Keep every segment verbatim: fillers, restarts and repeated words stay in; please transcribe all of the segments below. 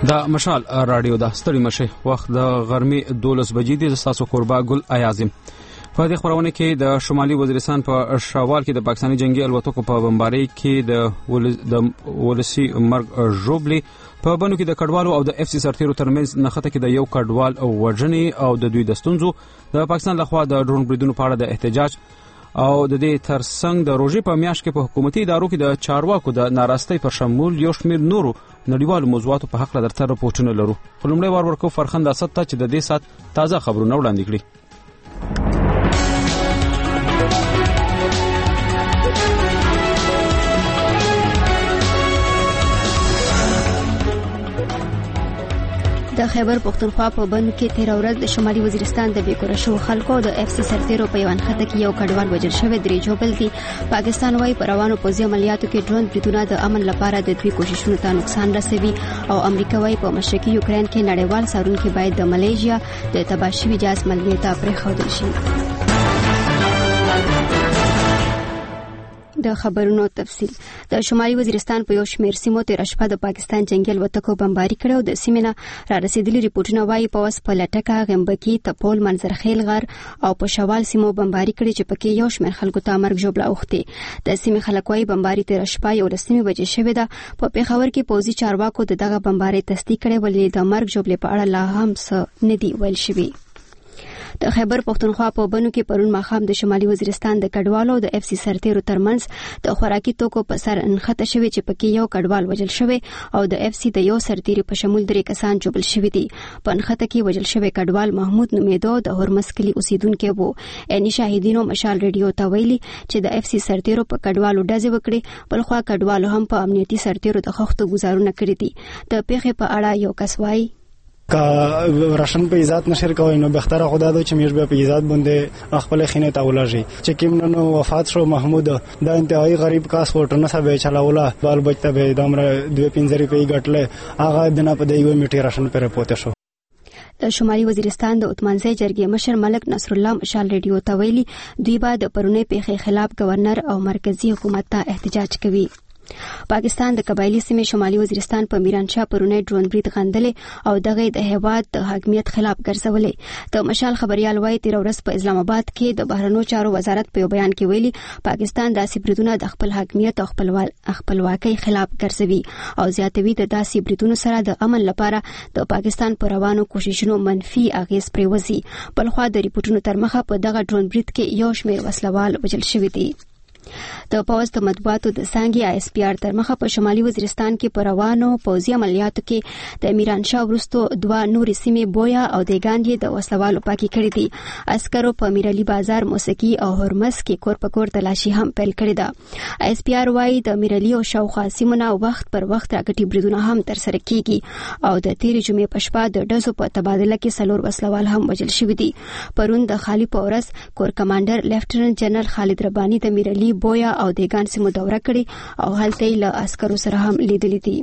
دا مشال رادیو دا ستړي مشه وخت د غرمې دولس بجې دي. تاسو قربا ګل ایازم په دې خبرونه کې د شمالي وزیرستان په شوال کې د پاکستاني جنگي الوتکو په بمبارۍ کې د د ولسی مرګ ژوبلي په بنو کې د کډوالو او د اف سی سرتیرو ترمنځ نخته کې د یو کډوال او وژنې او د دوی د ستونزو د پاکستان لخوا د ډرون بریدونو په اړه د احتجاج او د دې ترڅنګ د روزي په میاشت کې په حکومتي ادارو کې د چارواکو د ناراستۍ پر شمول یو شمېر نورو نړیوالو موضوعاتو په حق درته راپورټونه لرو. خلمړی وار ورکو فرخنده اسد ته چې د دې سات تازه خبرونه وړاندې کړي. د خیبر پختونخوا په بند کې تیر ورځ د شمالي وزیرستان د بیکوره شو خلکو د اف سی سرتیرو په یوان خطه کې یو کډوال وژل شوی درې جوبل دي. پاکستان وايي پر روانو پوځي عملیاتو کې ډرون بریدونه د امن لپاره د دوی کوششونو ته نقصان رسوي او امریکا وايي په مشرقي یوکرين کې نړیوال سارونکي باید د ملیشیا د تباشوي جاز ملګری ته پرېښودل شي. د خبرونو تفصیل. د شمالي وزیرستان په یو شمېر سیمو تیر شپه د پاکستان جنگي الوتکو بمباري کړو. د سیمې نه را رسیدلي ریپورتونه وايي پوس په لټکه غمبکی تپول منظرخیل غر او په شوال سیمو بمباري کړي چې پکې یو شمېر خلکو ته مرګ ژوبله اوښتي. د سیمې خلک وايي بمباري تیر شپه یو لسمه بجې شوې ده. په پیښور کې پوځي چارواکو دغه بمباري تصدیق کړي ولې د مرګ ژوبلې په اړه لا هم څه نه دی ویل شوی. د خیبر پختونخوا په بنو کې پرون ماخام د شمالي وزیرستان د کډوالو د اف سی سرتیرو ترمنځ د خوراکي توکو په سر انخته شوی چې پکې یو کډوال وژل شوی او د اف سی د یو سرتیری په شمول درې کسان جوړل شوی دي. په انخته کې وژل شوی کډوال محمود نومیدو د هرمز کلی اوسیدونکو وو. اني شاهدینو مشال ریډیو ته ویلي چې د اف سی سرتیرو په کډوالو ډزې وکړي. بلخوا کډوالو هم په امنیتي سرتیرو د خښتو گزارونه کړی دي. د پیښې په اړه یو کس وایي که راشن په ایجاد نشر کوي نو بهتره خدا د چې میش په ایجاد باندې خپل خینه ته ولژي چې کیم نو وفات شو محمود دا انتهایی غریب کاس وټنه سبه چلاوله بال بچته به دمر دوه پنځه روپۍ ګټله هغه دنه په دیو میټی راشن پر پوته شو. د شمالي وزیرستان د اتمانځي جرګې مشر ملک نصر الله مشال ریډیو ته ویلي دوی به د پرونی پیښې خلاف گورنر او مرکزی حکومت ته احتجاج کوي. پاکستان د قبایلی سیمې شمالي وزیرستان په میرانشاه پرونی ډرون برید غندلې او دغه د هیواد د حاکمیت خلاف ګرځولې. د مشال خبريال وايي تیر ورځ په اسلام آباد کې د بهرنیو چارو وزارت په بیان کې ویلي پاکستان داسې بریدونه د خپل حاکمیت او خپلوال خپلواکۍ خلاف ګرځوي او زیاتوي د داسې بریدونو سره د امن لپاره د پاکستان پر روانو کوششونو منفي اغیز پریوزي. بلخوا د ریپورتونو تر مخه په دغه ډرون برید کې یو شمېر وسلوال وژل شوي دي. د پوز د مطبوعاتو د سانګي آی اس پی آر تر مخه په شمالي وزیرستان کې پر روانو پوځي عملیاتو کې د میرانشاه ورستو دوه نورې سیمې بویا او دیګاندې د وسلوالو پاکي کړې دي. عسکرو په میرعلي بازار موسیقي او هرمز کې کور په کور تلاشي هم پیل کړې ده. آی اس پی آر وايي د میرعلي او شاوخوا سیمونه وخت پر وخت راکټي بریدونه هم تر سره کیږي او د تیرې جمعې په شپه د ډزو په تبادله کې څلور وسلوال هم وژل شوي دي. پرون د خالي پورس کور کمانډر لیفټننټ جنرال خالد رباني د میرعلي بویا او دیګان سیمو دوره کړي او هلته له عسکرو سره هم لیدلې دي.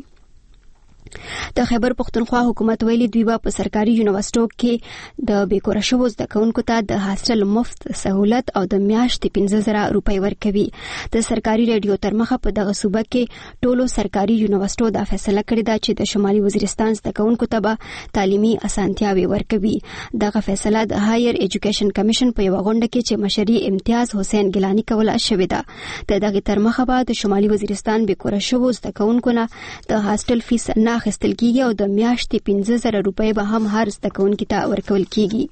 د خیبر پختونخوا حکومت ویلي دوی په سرکاري یونیورسيټو کې د بیکوره شوو زده کوونکو ته د هاستل مفت سہولت او د میاشتې پنځه زره روپۍ ورکوي. د سرکاري ریډیو تر مخه په دغه صوبه کې ټولو سرکاري یونیورسيټو دا فیصله کړې ده چې د شمالي وزیرستان زده کوونکو ته به تعلیمي اسانتیاوي ورکوي. دغه فیصله د هایر ایجوکیشن کمیشن په یو غونډه کې چې مشري امتیاز حسین ګیلانی کوله شوې ده. د دغه تر مخه به د شمالي وزیرستان بیکوره شوو زده کوونکو نه د هاستل فیس نه اخیستل کیږي او د میاشتې پنځه زره روپۍ به هم هر زده کوونکي ته ورکول کیږي.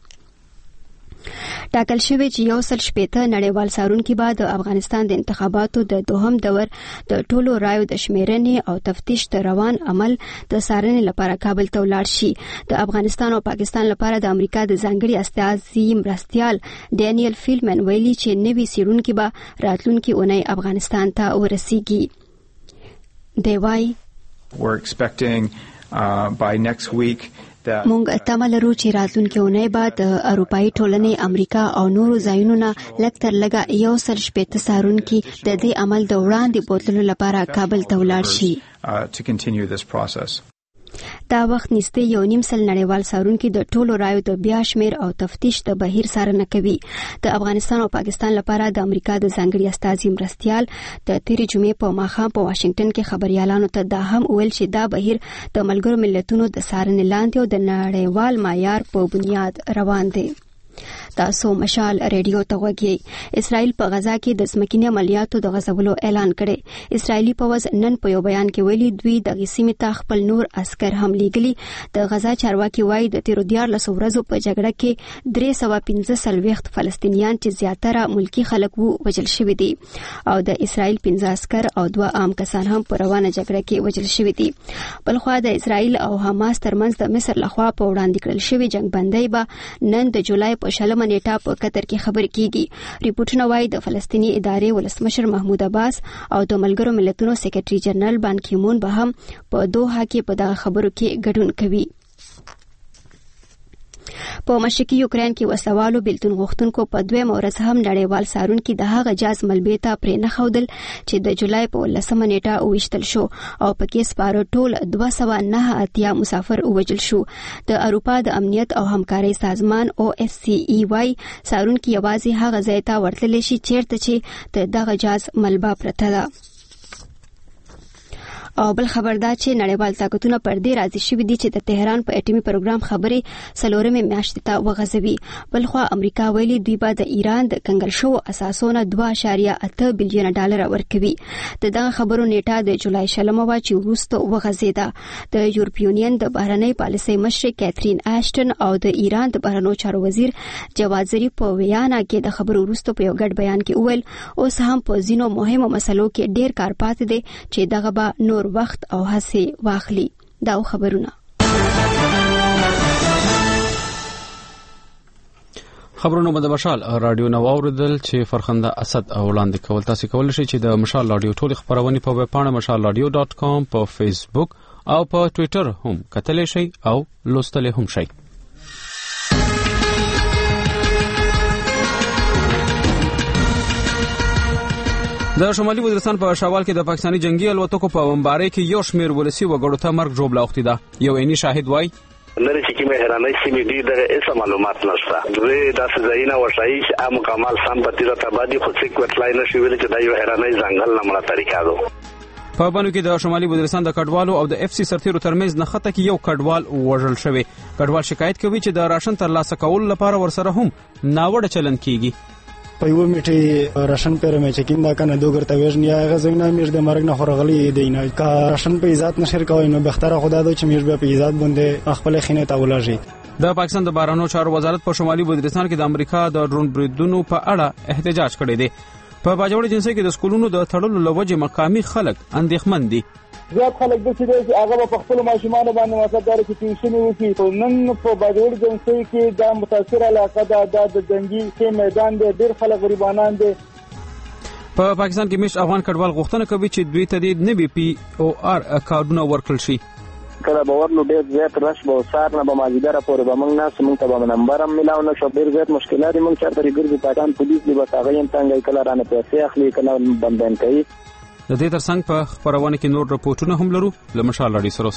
ټاکل شوی چې یو سل شپېته نړیوال څارونکي به د افغانستان د انتخاباتو د دوهم دور د ټولو رایو د شمیرنې او تفتیش د روان عمل د څارنې لپاره کابل ته ولاړ شي. د افغانستان او پاکستان لپاره د امریکا د ځانګړي استازي مرستیال ډینیل فیلمن ویلي چې نوي څارونکي به راتلونکي اونۍ افغانستان ته ورسیږي. دی وايي We're expecting uh, by next week that مونږ تمه لرو چې راتلونکي اونۍ به د اروپאי ټولنې امریکا او نورو ځایونو نه لږ تر لږه یو سل شپېته څارونکي د دې عمل د وړاندې بوتلو لپاره کابل ته ولاړ شي. uh, to continue this process. دا وخت نږدې یو نیم سل نړیوال څارونکي د ټولو رایو د بیا شمیر او تفتیش د بهیر څارنه کوي. د افغانستان او پاکستان لپاره د امریکا د ځانګړي استازي مرستیال د تیرې جمعې په ماښام په واشنگټن کې خبريالانو ته دا هم ویل چې دا بهیر د ملګرو ملتونو د څارنې لاندې او د نړیوال معیار په بنیاد روان دی. تاسو مشال ریډیو ته وګورئ. اسرائیل په غزا کې د ځمکني عملیاتو د غځولو اعلان کړي. اسرائیلي پوځ نن په یو بیان کې ویلي دوی د سیمې ته خپل نور عسكر هم لیږلي. د غزا چارواکي وایي د تیرو دیارلسو ورځو په جګړه کې درې سوه پنځه څلوېښت فلسطینیان چې زیاتره ملکی خلک وو وژل شوي دي او د اسرائیل پنځه عسكر او دوه عام کسان هم په روانه جګړه کې وژل شوي دي. بلخوا د اسرائیل او حماس ترمنځ د مصر لخوا په وړاندې کړل شوی جنگ بندي به نن د جولای په شلمه نیټه په قطر کې خبرې کیږي. ریپورتونه وايي د فلسطینی ادارې ولسمشر محمود عباس او د ملګرو ملتونو سیکریټري جنرال بان کی مون به هم په دوحه کې په دغه خبرو کې ګډون کوي. په مشرقي یوکرين کې وسوالو بلتون غوښتونکو په دویم ورځ هم نړیوال څارونکي د هغه جاز ملبې ته پرې نه ښودل چې د جولای په لسمه نیټه وویشتل شو او پکې سپاره ټول دوه سوه نه اتیا مسافر ووژل شو. د اروپا د امنیت او همکارۍ سازمان او اف سی ای وايي څارونکي یوازې هغه ځای ته ورتللی شي چیرته چې د دغه جاز ملبه پرته ده. او بل خبردار چې نړیوال طاقتونه پر دې راضي شوي دي چې د تهران په اټومي پروګرام خبرې څلورمې میاشتې ته وغځوي. بلخوا امریکا ویلي دوی به د ایران د کنګل شوو اساسونو دوه اعشاریه اته بلیونه ډالر ورکوي. د دغه خبرو نیټه د جولای شلمه وه چې وروسته وغځېده. د یورپي یونین د بهرنۍ پالیسۍ مشر کیترین اشټن او د ایران د بهرنیو چارو وزیر جواد ظریف په ویانا کې د خبرو وروسته په یو ګډ بیان کې وویل اوس هم په ځینو مهمو مسلو کې ډیر کار پاتې دی چې دغه به نور وخت او هڅه واخلي. دا خبرونه خبرونه به د مشال رادیو نو اوریدل چې فرخنده اسد او وړاندې کول. تاسو کولای شئ چې د مشال رادیو ټول خبرونه په ویب پاڼه مشال رادیو ډاټ کام په فیسبوک او په ټوئیټر هم کتلی شئ او لوستلی هم شئ. د شمالي وزیرستان په شوال کې د پاکستاني جنگي الوتکو په بمبارۍ کې یو شمېر ولسی وګړو ته مرګ جوړ لاوختي ده. یو عیني شاهد وایي نری چې کومه هرانه سیمې دي دغه هیڅ معلومات نشته. دوی داسې ځایونه وشایي چې عام کمال سم په تیره تبادی خو څوک وټلای نشي ویل چې دا یو هرانه ځنګل نمړه طریقه ده. په بانو کې د شمالي وزیرستان د کډوالو او د اف سی سرتیرو ترمنځ نه خطه کې یو کډوال وژل شوی. کډوال شکایت کوي چې د راشن ترلاسه کول لپاره ورسره هم ناوړه چلند کیږي. په یو میټي راشن پر مې چکین دا کنه دوګر ته وژنیا غزوینه میر د مرګ نه خورغلی دینه کا راشن په عزت نشر کوي نو بهتره خدا دو چې میر په عزت باندې خپل خینه ته ولاږي. د پاکستان د بهرنیو چارو وزارت په شمالي وزیرستان کې د امریکا د ډرون بریدونو په اړه احتجاج کړی دی. په باجوړ جنسي کې د سکولونو د تړلو لوجه مقامي خلک اندېښمن دي. زیات خلک د چې هغه په خپل ماشومان باندې مسافر کې ټینشن وکړي. نن په باجوړ جنسي کې د متاثر علاقه د د جنگي کې میدان دی ډیر خلک غریبانان دي. په پاکستان کې مش افغان کډوال غوښتنه کوي چې دوی ته د نوي پی او آر کارډونه ورکړل شي. کله به ورلو ډیر زیات رش به وسار نه به ماجیګره پورې به موږ ناس موږ ته به نمبر هم ملاو نه شو. ډیر زیات مشکلات موږ چارته ګرځي. پاکستان پولیس دی به هغه هم څنګه کله رانه پیسې اخلي کله بندن کوي. د دې ترڅنګ په خبرونه کې نور راپورټونه هم لرو. لمشال راډیو سروس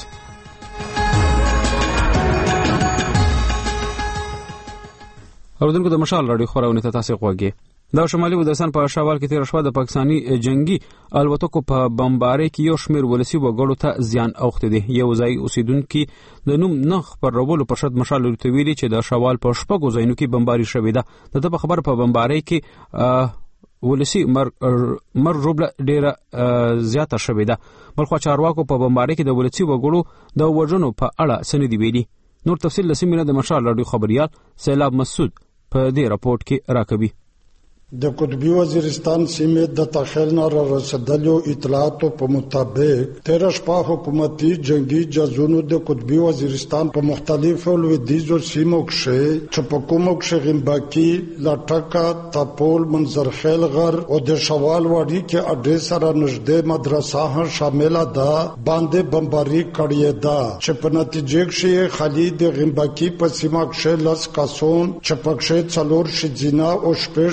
اوردونکو د مشال راډیو خبرونه ته تاسو غوږی. د شمالي وزیرستان په شوال کې تیر شوه د پاکستاني جنگي الوتکو په بمبارۍ کې یو شمېر ولسی وګړو ته زیان اوخته دي. یو ځای اوسیدونکو د نوم نه خبرولو په شرط مشال لوتویلی چې د شوال په شپږو ځایونو کې بمباري شوې ده. د په خبر په بمبارۍ کې ولسی مر مر روبله ډیره زیاته شوې ده. بلخو چارواکو په بمبارۍ کې د ولسی وګړو د وژنو په اړه سندې ویلي. نور تفصیل لسمینه د مشال رادیو خبريال سیلاب مسعود په دې راپورټ کې راکوي. د قطبی وزیرستان سیمې د تخیل نه رسیدلو اطلاعاتو په مطابق تیر شپه حکومتي جنگي جزونو د قطبی وزیرستان په مختلفو لویدیزو سیمو کې چې په کومو کې غنباکی، لټکا، تاپول، منظرخیل غر او د شوال وادي کې اډې سره نږدې مدرسه هم شامل ده باندې بمباري کړې ده چې په نتیجه کې خالي د غنباکی په سیمه کې لس کسان چې په کې څلور شجینا او شپږ سړیو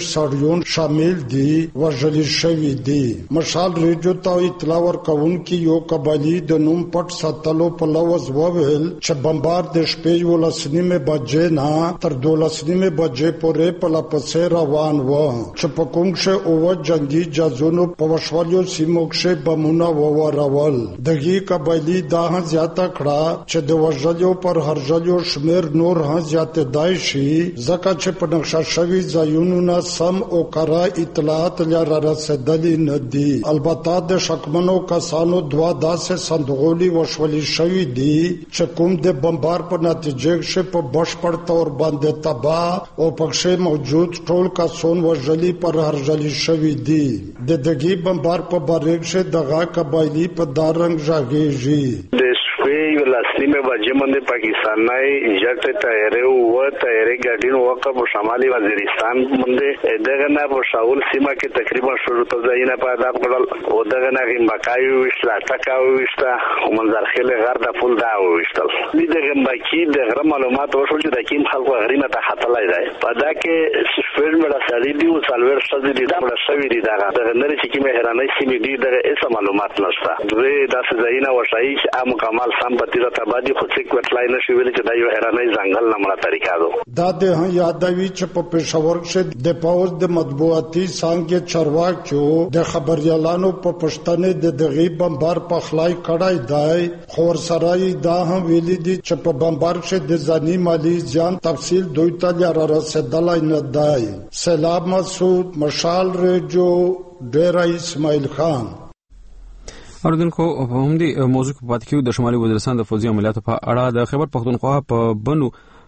زایون شامل دي وژل شوی دي. مشال ریډیو ته اطلاع ورکوونکي یو قبایلی د نوم پټ ساتلو په لوز وویل چې بمبار د شپې ولس نیمه بجې نه تر دولس نیمه بجې پورې په لپسې روان و چې په کوم شه او جنگي جازونو په وشوالو سیمو کې بمونه وورول. دغه قبایلی دا هم زیاته کړه چې د وژلو پر هرجلو شمیر نور هم زیاتېدای شي ځکه چې په نقشه شوي ځایونو نه سم او کره اطلاعات لري رسېدلي نه دي. البته د شکمنو کسانو دوا داسې صندوقولي وشولي شوي دي چې کوم د بمبار په نتیجه کې په بشپړ تور باندې تباہ او پکې موجود ټول کسان وژلي پر هرجلي شوي دي. د دغه بمبار په باره کې دغه قبایلی په دارنګ ژغېږي. یو لاسلیمه بجې باندې پاکستان نه جټ تیارې او تیارې ګاډین وکړه په شمالي وزیرستان باندې دغه نه په شاول سیمه کې تقریبا شروع ته ځایونه پیدا کړل او دغه نه غمبکای وشلا ټکاو وشتا او منځرخله غر د فول دا وشتل. دغه باقي دغه معلومات ورشول چې د کیم خلکو غریمه ته خطلای دی په دا کې سفر مړه سړي دی او سالور شته دي دا مړه شوی دي دا دغه نری چې کیمه هرانه سیمه دي دغه هیڅ معلومات نشته. دوی داسې ځایونه وشایي چې عام کمال سم پتی را تبادی خود څوک وټلای نشي ویل چې دا یو هرانه ځنګل نمره طریقه ده. دا د یادوي چې په پېښور کې د پاوز د مطبوعاتي څنګه چارواکو د خبريالانو په پښتنې د دغه بمبار په خلای کړای دی. خور سرای دا هم ویلي دي چې په بمبار کې د ځاني مالی ځان تفصیل دوی ته لاره رسیدلای نه دی. سلام مسعود، مشال ریډیو، ډیرا اسماعیل خان. اوردونکو په همدې موضوع په پات کې د شمالي وزیرستان د فوزي عملیاتو په اړه د خیبر پختونخوا په بنو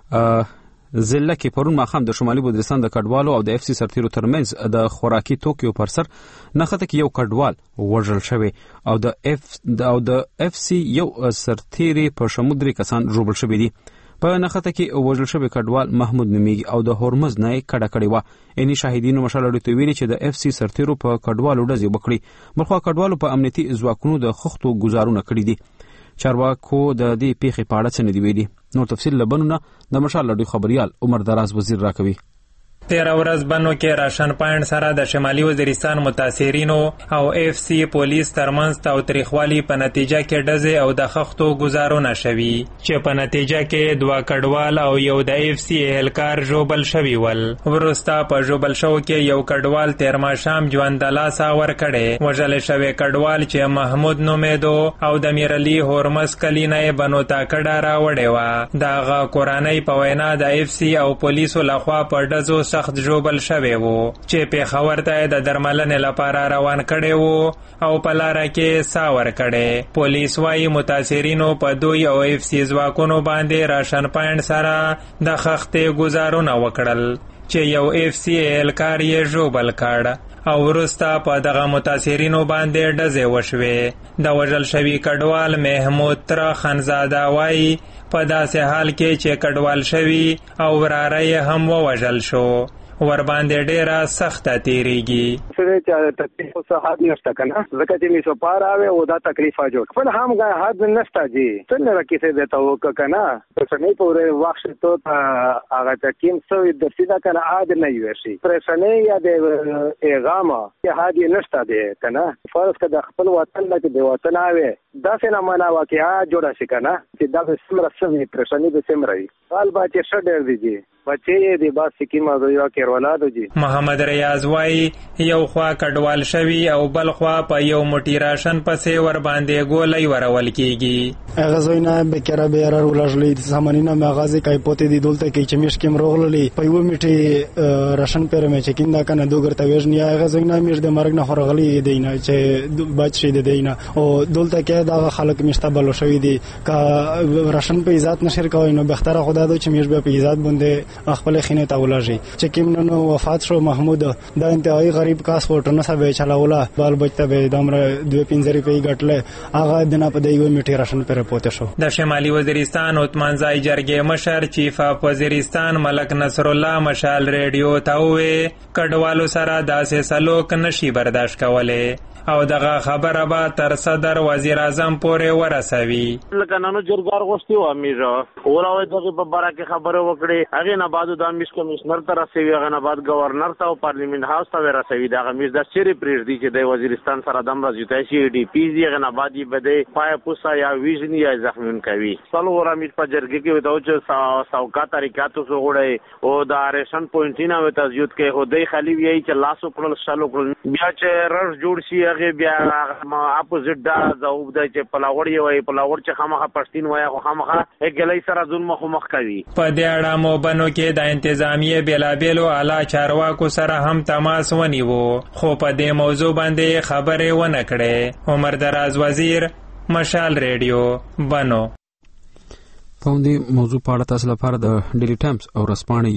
ضلع کې پرون ماخام د شمالي وزیرستان د کډوالو او د اف سي سرتیرو ترمنځ د خوراکي توکیو پر سر نخته کې یو کډوال وژل شوی او د اف او د اف سي یو سرتیری په شمودري کسان جوړل شوی دي. په نخته کې وژل شوی کډوال محمود نومیږي او د هرمز نه کډه کړی و. اني شاهدینو مشال اړیته ویلي چې د اف سي سرتیرو په کډوالو ډزې وکړي. بلخوا کډوالو په امنیتي ځواکونو د خښتو گزارونه کړي دي. چارواکو د دې پیښې په اړه څه نه دی ویلي. نور تفصیل لبنونه د مشال اړیته خبريال عمر دراز وزیر راکوي. تیر ورځ بنو کې راشن پاینټ سره د شمالي وزیرستان متاثرینو او اف سی پولیس ترمنځ تاوتریخوالي په نتیجه کې ډزې او د خښتو گزارونه شوي چې په نتیجه کې دوه کډوال او یو د اف سی اهلکار ژوبل شوي ول. وروسته په ژوبل شو کې یو کډوال تیر ماښام ژوند د لاسه ورکړی. وژل شوی کډوال چې محمود نومیدو او د میرعلي هرمز کلي نه یې بنو ته کډه راوړې وه. د هغه کورنۍ په وینا د اف سی او پولیسو لخوا په ډزو سخت جوبل شوی وو چې پیښور ته د درملنې لپاره روان کړي وو او په لاره کې سا ورکړي. پولیس وايي متاثرینو په دوی او اف سی ځواکونو باندې راشن پاینټ سره د خښتې گزارونه وکړل چې یو اف سی اهلکار یې جوبل کړ او وروسته په دغه متاثرینو باندې ډزې وشوې. د وژل شوي کډوال محمود تر خانزاده وايي په داسې حال کې چې کډوال شوي او وراره یې هم ووژل شو ور باندې ډیره سخته تیریږي. سره چې تکلیف څه حد نشته کنه ځکه چې می سو پار اوي او دا تکلیف جوړ خپل هم غا حد نشته جی څنګه راکې ته ته وک کنه پرسنې پورې وخت ته هغه تکیم څو د سیدا کنه عاد نه وي شي پرسنې یا د اغامه چې حد نشته دی کنه فرض کړه خپل وطن لکه دی وطن اوي دا څنګه معنا واقعا جوړه شي کنه چې دا سمره سمې پرسنې به سمري حال با چې شډر دي بچې دی با سکیما دوی کېرولادو جی. محمد ریاض وايي یو خوا کډوال شوی او بل خوا په یو موټی راشن پسې ور باندې ګولۍ ورول کیږي. هغه زوینه به کرا به را ولژلې سامانینه مغازه کای پوتې دی دولته کې چې مش کېم روغلې په یو میټي راشن پر مې چې کیندا کنه دوګرته وژنیا هغه زوینه مش د مرګ نه خورغلې دینه چې بچ شي دینه او دولته کې دا خلک مشتبل شوی دي کا راشن په عزت نشر کوي نو بهتره خدا دو چې مش به په عزت باندې خپل خینه ته ولژي چې کیم نو وفات شو محمود دا انتهایی غریب کاس وټنه سبه چلاوله بال بچته به دمر دوه پنځه روپۍ ګټله هغه دنه په دیو میټي راشن پر پوت شو. د شمالي وزیرستان عثمانزای جرګې مشر چیف اف وزیرستان ملک نصر الله مشال ریډیو ته وې کډوالو سره داسې سلوک نشي برداشت کوله او دغه خبره به تر صدر وزیر اعظم پورې ورسوي. لکه نن جرګار غوښتي و امیر اوراوي دغه په باره کې خبره وکړي هغه نه بعد د امیر کمشنر ته رسوي هغه نه بعد گورنر ته او پارلیمنت هاوس ته رسوي دا امیر د سری پریږدي چې د وزیرستان سره د امرزیتای شي ډي پی زی هغه نه بعد بده پای پوسا یا ویژن یا زخمون کوي څلور امیر په جرګه کې وته چې ساوکا طریقاتو سو غړي او د ریشن پوینټینا وته زیات کې هودي خالی وی چې لاسو کړل شالو کړل بیا چې رش جوړ شي هغه بیا اپوزیټ دا زوب د چې پلاوړ یو پلاوړ چې خامخه پښتين وای خو خامخه اګلې سره ځون مخ مخ کوي په دې اړه مو بنو کې د انتظامیه بلابلو اعلی چارواکو سره هم تماس ونیو خو په دې موضوع باندې خبرې ونه کړې عمر دراز وزیر مشال ریډیو بنو په دې موضوع په اړه تاسو لپاره د ډیلی ټایمز او رسپانې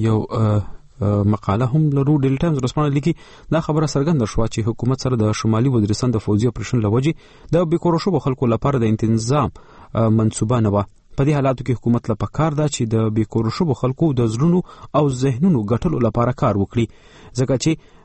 یو مقاله هم لرو. ډیلی ټایمز رسپانې لیکي دا خبره څرګنده شوه چې حکومت سره د شمالي وزیرستان د فوزي اپریشن لوجې د بیکورو شوو خلکو لپاره د تنظیم منصوبه نه وه. په دې حالاتو کې حکومت له پکار ده چې د بیکورو شوو خلکو د زړونو او ذهنونو ګټلو لپاره کار وکړي ځکه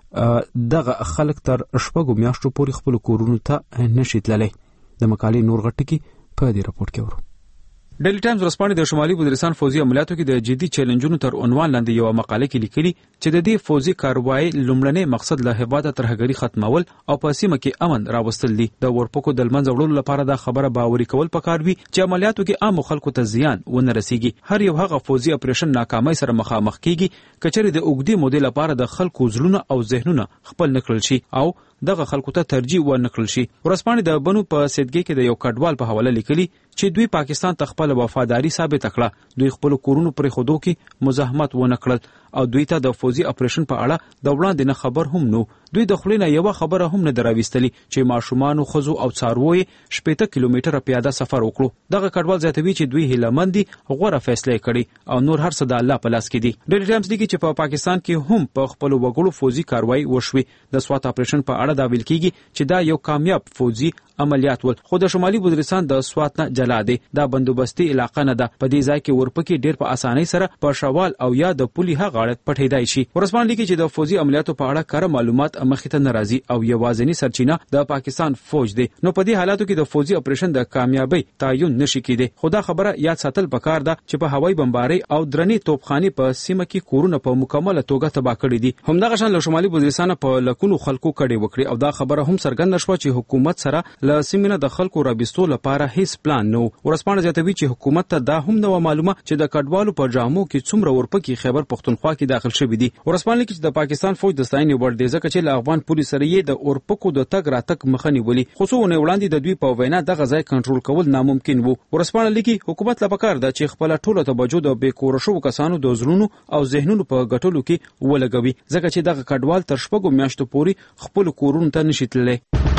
چې دغه خلک تر شپږو میاشتو پورې خپل کورونو ته نشي تللی. د مقالې نور غټ کې په دې راپورټ کې ورو. ډیلی ټایمز رسپانې د شمالي وزیرستان فوزي عملیاتو کې د جدي چیلنجونو تر عنوان لاندې یو مقاله کې لیکلي چې د دې فوزي کاروایی لومړنی مقصد له هیواده ترهګري ختمول او په سیمه کې امن راوستل دي. د ورپکو د لمنځه وړلو لپاره دا خبره باوري کول پکار وي چې عملیاتو کې عام خلکو ته زیان ونه رسیږي. هر یو هغه فوزي اپریشن ناکامۍ سره مخامخ کیږي کچېرې د اوږدې مودې لپاره د خلکو زړونه او ذهنونه خپل نکړل شي او دغه خلکو ته ترجیح ورنکړل شي. ورسپانې د بنو په سیدګي کې د یو کډوال په حواله لیکلي چې دوی پاکستان ته خپل وفاداری ثابت کړه. دوی خپل کورونو پرې خودو کې مزاحمت ونکړل او دوی ته د فوزي اپریشن په اړه د وړاندې نه خبر هم نو. دوی د خلینو یو خبره هم نه دراويستلی چې ماشومان او خزو او څاروي شپږ کیلومتره پیاده سفر وکړو. دغه کډوال زیاتوي چې دوی هیلمندي غوړه فیصله کړي او نور هر څه د الله په لاس کې دي. ډیلی ټایمز لیکي چې په پاکستان کې هم په خپل وګړو فوزي کاروایی وشوي. د سوات اپریشن په اړه دا ویل کیږي چې دا یو کامیاب فوزي عملیات ول خو د شمالي وزیرستان د سوات نه جلا دی. دا بندوبستي علاقه نه ده. په دې ځای کې ورپکې ډیر په اسانۍ سره په شوال او یا د پولي هغاړت پټېدای شي. ورسپان لیکي چې د فوزي عملیاتو په اړه کار معلومات مخې ته ناراضي او یوازینی سرچینه د پاکستان فوج دی. نو په دې حالاتو کې د فوزي اپریشن د کامیابی تعین نشي کېدی. خو دا خبره یاد ساتل پکار ده چې په هوایي بمباري او درنې توپخانې په سیمه کې کورونه په مکمله توګه تباه کړي دي. همدغه شان له شمالي وزیرستان په لکونو خلکو کډې وکړي او دا خبره هم څرګنده شوه چې حکومت سره له سیمه د خلکو رابطو لپاره هیڅ پلان نه و. ورسپانه زیاتوي چې حکومت ته دا هم نه معلومه چې د کډوالو په جامو کې څومره ورپکې خیبر پښتونخوا کې داخل شوی دي. ورسپانه لیکي چې د پاکستان فوج د ستاینې وړ دی ځکه چې له افغان پولیس سره یې د اورپکو د تګ راتګ مخه نیولې. خو څو ونه وړاندې د دوی په وینا دغه ځای کنټرول کول ناممکن وو. ورسپانه لیکي حکومت لا پکار ده چې خپل ټولو توجه د بیکور شو کسانو د زړونو او ذهنونو په ګټلو کې ولګوي ځکه چې دغه کډوال تر شپږو میاشتو پورې خپل کورونو ته نشي تللی.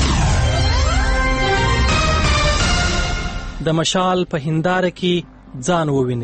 د مشال په هنداره کې ځان وویني.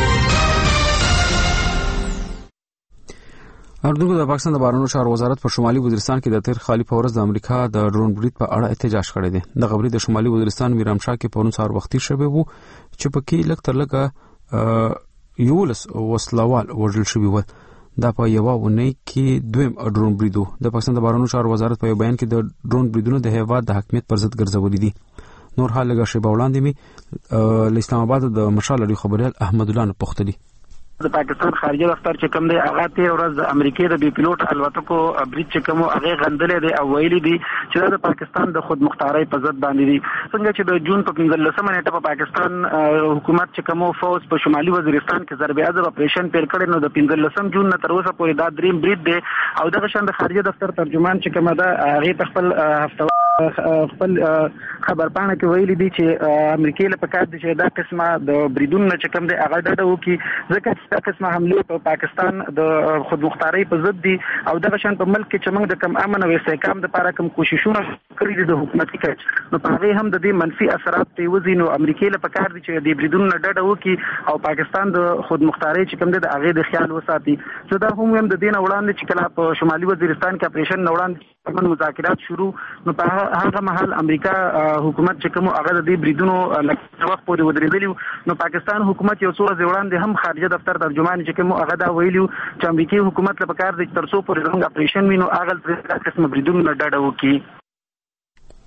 اردوګو د پاکستان د بهرنیو چارو وزارت په شمالي وزیرستان کې د تیر خالي په ورځ د امریکا د ډرون برید په اړه احتجاج کړی دی. د غبري د شمالي وزیرستان میرامشاه کې په نن سهار وختي شوی وو چې پکې لږ تر لږه یولس وسلوال وژل شوي ول. دا په یو ونی کې دویم ډرون بریدو. د پاکستان د بهرنیو چارو وزارت په بیان کې د ډرون بریدونو د هیواد د حاکمیت پر ضد ګرځولي دي. نور حال لږه شی باولاندې می اسلام آباد د مشال اړي خبريال احمد الله نه پختلی. د پاکستان خارجه دفتر چې کوم دی هغه تیر ورځ د امریکای د بي پيلوټ الوتکو برید چې کوم هغه غندلې دی او ویلي دی چې د پاکستان د خود مختارۍ په ضد باندې دي. څنګه چې د جون په پنځلسمه نیټه په پاکستان حکومت چې کوم فوج په شمالي وزیرستان کې ضرب عضب اپریشن پیل کړی نو د پنځلسم جون نه تر اوسه پورې دا دریم برید دی او دغه شان د خارجه دفتر ترجمان چې کوم دا هغه خپل هفته خپل خبرپاڼه کې ویلي دي چې امریکای له پکار دي چې دا قسمه د بریدونو چې کوم دی هغه ډډه وکړي ځکه دا قسمه حمله په پاکستان د خود مختارۍ په ضد دي او دغه شان په ملک کې چې موږ د کم امن او استحکام لپاره کوم کوششونه کړي دي د حکومتي کچ نو په هغه هم د دې منفي اثرات ته وزي نو امریکای له پکار دي چې د بریدونو ډډه وکړي او پاکستان د خود مختارۍ چې کوم دی د هغه د خیال وساتي. زه دا هم هم د دین وړاندې چې کله په شمالي وزیرستان کې اپریشن وړاندې کوم مذاکرات شروع نو په هغه مهال امریکا حکومت چې کوم هغه د دې بریدونو لکه وخت پورې ودرېدلی نو پاکستان حکومت یو څو ورځې وړاندې هم خارجه دفتر ترجمان چې کوم هغه دا ویلو چې امریکایي حکومت له پکار دي تر څو پورې زموږ اپریشن وینو هغه قسم بریدونو ډډه وکړي.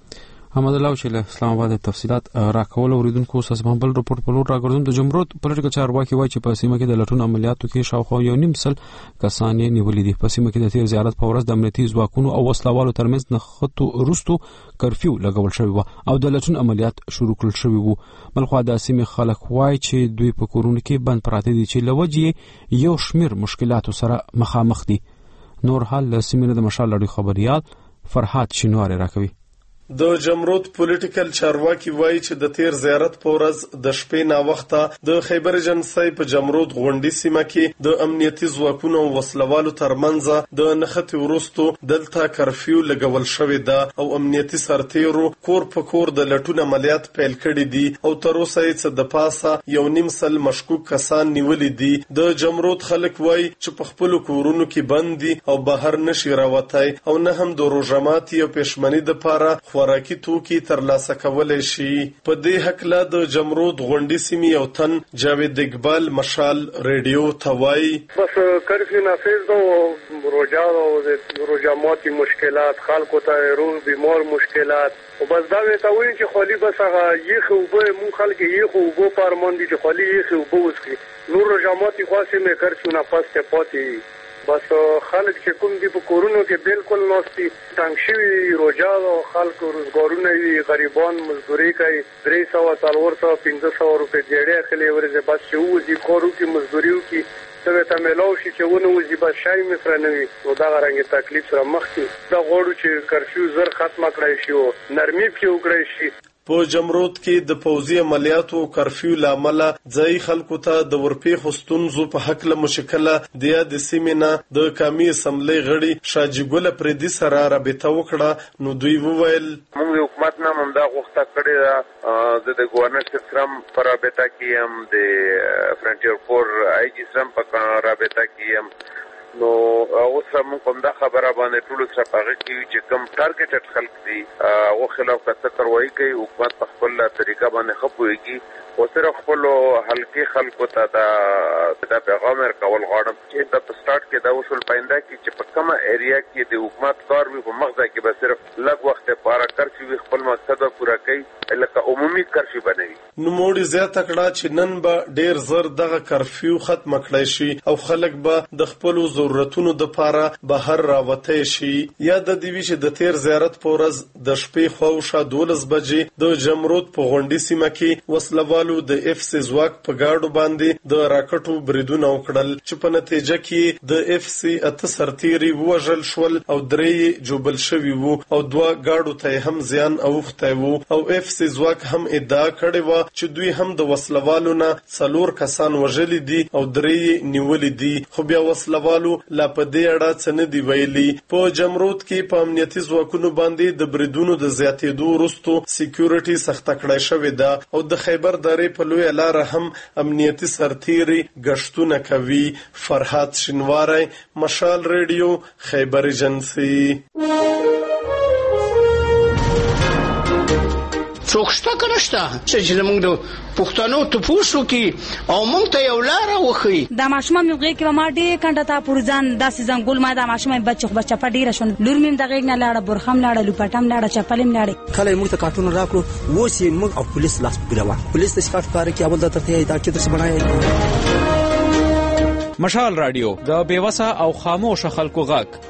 احمد الله چې له اسلام آباد تفصيلات راکول اوریدونکو ساسمان بل رپورت په لور راګرځم. د جمهوریت پولیټیکل چارواکي وایي چې په سیمه کې د لټون عملیاتو کې شاوخوا یو نیم سل کسان یې نیولې دي. په سیمه کې د تیر زیارت په ورځ د امنیتي ځواکونو او وسلوالو ترمنځ نښتو وروستو کرفیو لګول شوی و او د لټون عملیات شروع کړل شوی وو. بلخو د سیمه خلک وایي چې دوی په کورونو کې بند پراته دي چې لوجې یو شمیر مشکلاتو سره مخامخ دي. نور حال له سیمه د مشال لړۍ خبريال فرحات شینواری راکوي. د جمهوریت پولیټیکل چارواکي وایي چې د تیر زیارت په ورځ د شپې نا وخته د خیبر ایجنسی په جمهوریت غونډي سیمه کې د امنیتي ځواکونو او وسلوالو ترمنځ د نښتې وروستو دلته کرفیو لګول شوی ده او امنیتي سرتیرو کور په کور د لټون عملیات پیل کړي دي او تر اوسه یې د پاسه یو نیم سل مشکوک کسان نیولې دي. د جمهوریت خلک وایي چې په خپل کورونو کې بند دي او بهر نشي راوتای او نه هم د روزماتي او پښمنۍ د پاره خوراکي توکي ترلاسه کولای شي. په دې حق لا د جمهوریت غونډي سیمې یو تن جاوید اقبال مشال ریډیو توای بس کرفیو نافذ دو روزا او روزماتي مشکلات خلکو ته روز بیمار مشکلات او بس دا وی ته وایي چې خالی بس هغه یخ او به مون خلک یخ او به پارمان دي چې خالی یخ او به وسکي نور روزماتي خاصه مې کرفیو نافذ ته پاتې بس خلک چې کوم دی په کورونو کې بالکل نوستي تنګ شوي روزا او خلک روزګارونه وي غریبان مزدوري کوي درې سوه څلور سوه پنځه سوه روپۍ دیړۍ اخلي ورځې بس چې ووځي کار وکړي مزدوري وکړي څه ته میلاو شي چې ونه وځي بس شی مې سره نه وي نو دغه رنګې تکلیف سره مخ کړي دا غواړو چې کرفیو زر ختمه کړی شي او نرمي پکې وکړی شي. په جمهوریت کې د پوځي عملیاتو کرفیو لامل ځای خلکو ته د ورپې خستونزو په حق له مشکله د یاد سیمینه د قومي اسمبلی غړي شاجي ګل پردي سره رابطه وکړه نو دوی وویل موږ حکومت نه مونږ دا غوښتنه کړې ده د گورنر سره پر رابطه کې هم د فرنټیر فور آی جی سره په رابطه کې هم نو اوس هم کوم دا خبره باندې ټول سره پاره کې چې کم ټارګټډ خلک دي او خلاف کڅ کاروایی کوي حکومت په خپل طریقه باندې خپويږي او سره خپل حلقي خلکو ته دا د پیغام ورکول غواړم چې د سٹارټ کې دا وصول پاینده کې چې په کومه ایریا کې د حکومت کار وي په مغزه کې به صرف لږ وخت لپاره کرفیو خپل مقصد پورا کوي لکه عمومي کرفیو بنوي. نو موږ زیاته کړه چې نن به ډیر زر دغه کرفیو ختم کړی شي او خلک به د خپل ضرورتونو د پاره بهر راوته شي. یا د دیوی چې د تیر زیارت په ورځ د شپې خوښه دولس بجې د جمهوریت په غونډي سیمه کې وسلوالو د اف سی ځواک په گاډو باندې د راکټو بریدونه وکړل چې په نتیجه کې د اف سی اته سرتیري وژل شول او درې جوبل شوی وو او دوه گاډو ته هم زیان اوخته وو او اف سی ځواک هم ادعا کړې و چې دوی هم د وسلوالو نه څلور کسان وژل دي او درې نیولې دي خو بیا وسلوالو لا په دې اړه څه نه دی ویلي. په جمهوریت کې په امنیتي ځواکونو باندې د بریدونو د زیاتېدو وروسته سکیورټي سخته کړای شوې ده او د خیبر درې په لوی لار هم امنیتي سرتیري گشتونه کوي. فرحات شینواری مشال ریډیو خیبر ایجنسی. څوکشته کنهشته چې موږ د پښتنو ته پوښتنه کی او موږ ته یو لار وخی د ماشومان موږ کې ما ډېر کنده تا پورځان د سيزن ګول ما د ماشومان بچو بچا په ډیره شون لور مم دغه نه لاړه برخم لاړه لپټم لاړه چپلم لاړه کله موږ ته کارتون راکړو و سي موږ او پولیس لاس پګروا پولیس د صفات کار کې اول د ترته دا چې درس بنای. مشال رادیو د بیوسه او خاموش خلکو غاک.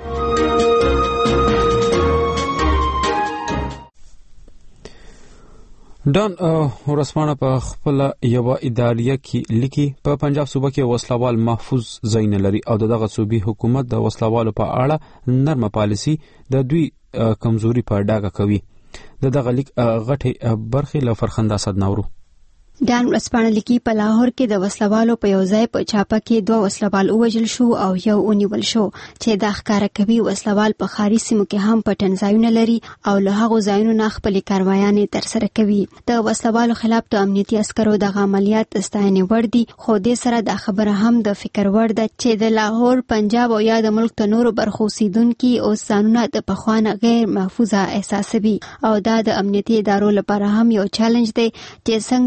ډان ورسمانه په خپل یو اداریه کې لیکي په پنجاب صوبه کې وسلوال محفوظ ځای نه لري او دغه صوبي حکومت د وسلوالو په اړه نرمه پالیسی د دوی کمزوري په ډاګه کوي. دغه لیک غټه برخه له فرخنده اسد نورو ډان ورسپانه لیکي په لاهور کې د وسلوالو په یو ځای په چاپه کې دوه وسلوال وژل شو او یو ونیول شو چې د ښکارا کوي وسلوال په خاري سیمو کې هم پټن ځایونه لري او له هغه ځایونو نه خپل کاروایانې تر سره کوي. د وسلوالو خلاف د امنیتي عسکرو د عملیات ستاینې ور دي خو د سره د خبره هم د فکر ور ده چې د لاهور پنجاب او یا د ملک ته نورو برخو سیدونکو او ځانونه د پخوانه غیر محفوظه احساسوي او دا د امنیتي ادارو لپاره هم یو چیلنج دی چې څنګه د رایوان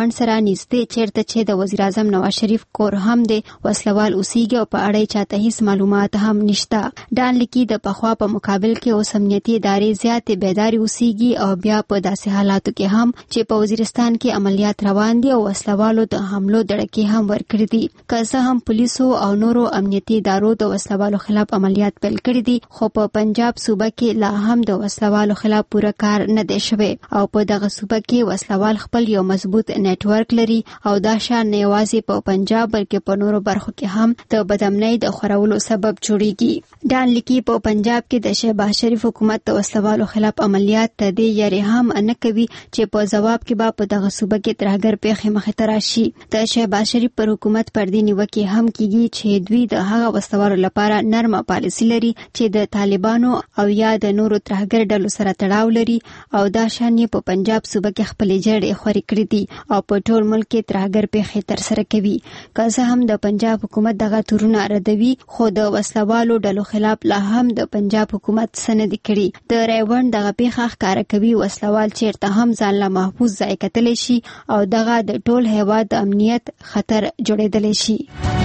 ریوان سره نږدې چیرته چې د وزیر اعظم نواز شریف کور هم د وسلوال اوسېږي او په اړه چاته هیڅ معلومات هم نشته. ډان لیکي د پخوا په مقابل کې اوس امنیتي ادارې زیاتې بیداري اوسېږي او بیا په داسې حالاتو کې هم چې په وزیرستان کې عملیات روان دي او وسلوالو د حملو دړکې هم ورکړي دي. که څه هم پولیسو او نورو امنیتي ادارو د وسلوالو خلاف عملیات پیل کړي دي، خو په پنجاب صوبه کې لا هم د وسلوالو خلاف پوره کار نه دی شوی او په دغه صوبه کې وسلوال خپل یو مضبوط نیټ ورک لري او دا شان نه یوازې په پنجاب بلکې په نورو برخو کې هم د بدامنۍ د خورولو سبب جوړیږي. ډان لیکي په پنجاب کې د شهباز شریف حکومت د وسلوالو خلاف عملیات ته دی یاري هم نه کوي چې په جواب کې به په دغه صوبه کې ترهګر پیښې مخې ته راشي. د شهباز شریف پر حکومت پر دې نیوکې هم کیږي چې دوی د هغه وسلوالو لپاره نرمه پالیسي لري چې د طالبانو او یا د نورو ترهګر ډلو سره تړاو لري او دا شان یې په پنجاب صوبه کې خپلې جړې خورې کړې دي او په ټول ملک کې ترهګر پیښې ترسره کوي. که څه هم د پنجاب حکومت دغه تورونه ردوي، خو د وسلوالو ډلو خلاف لا هم د پنجاب حکومت سند کړي. د ریوان دغه پیښه ښکاره کوي وسلوال چیرته هم ځان له محفوظ ځای کتلی شي او دغه د ټول هیواد د امنیت خطر جوړېدلی شي.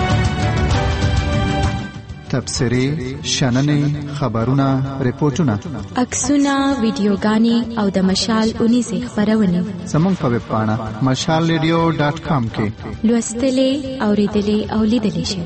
تبصرې، شننې، خبرونه، ریپورتونه، عکسونه، ویډیوګانې او د مشال اونیزې خپرونې زموږ په ویب پاڼه مشال ریډیو ډاټ کام کې لوستلې، اورېدلې او لیدلې شئ.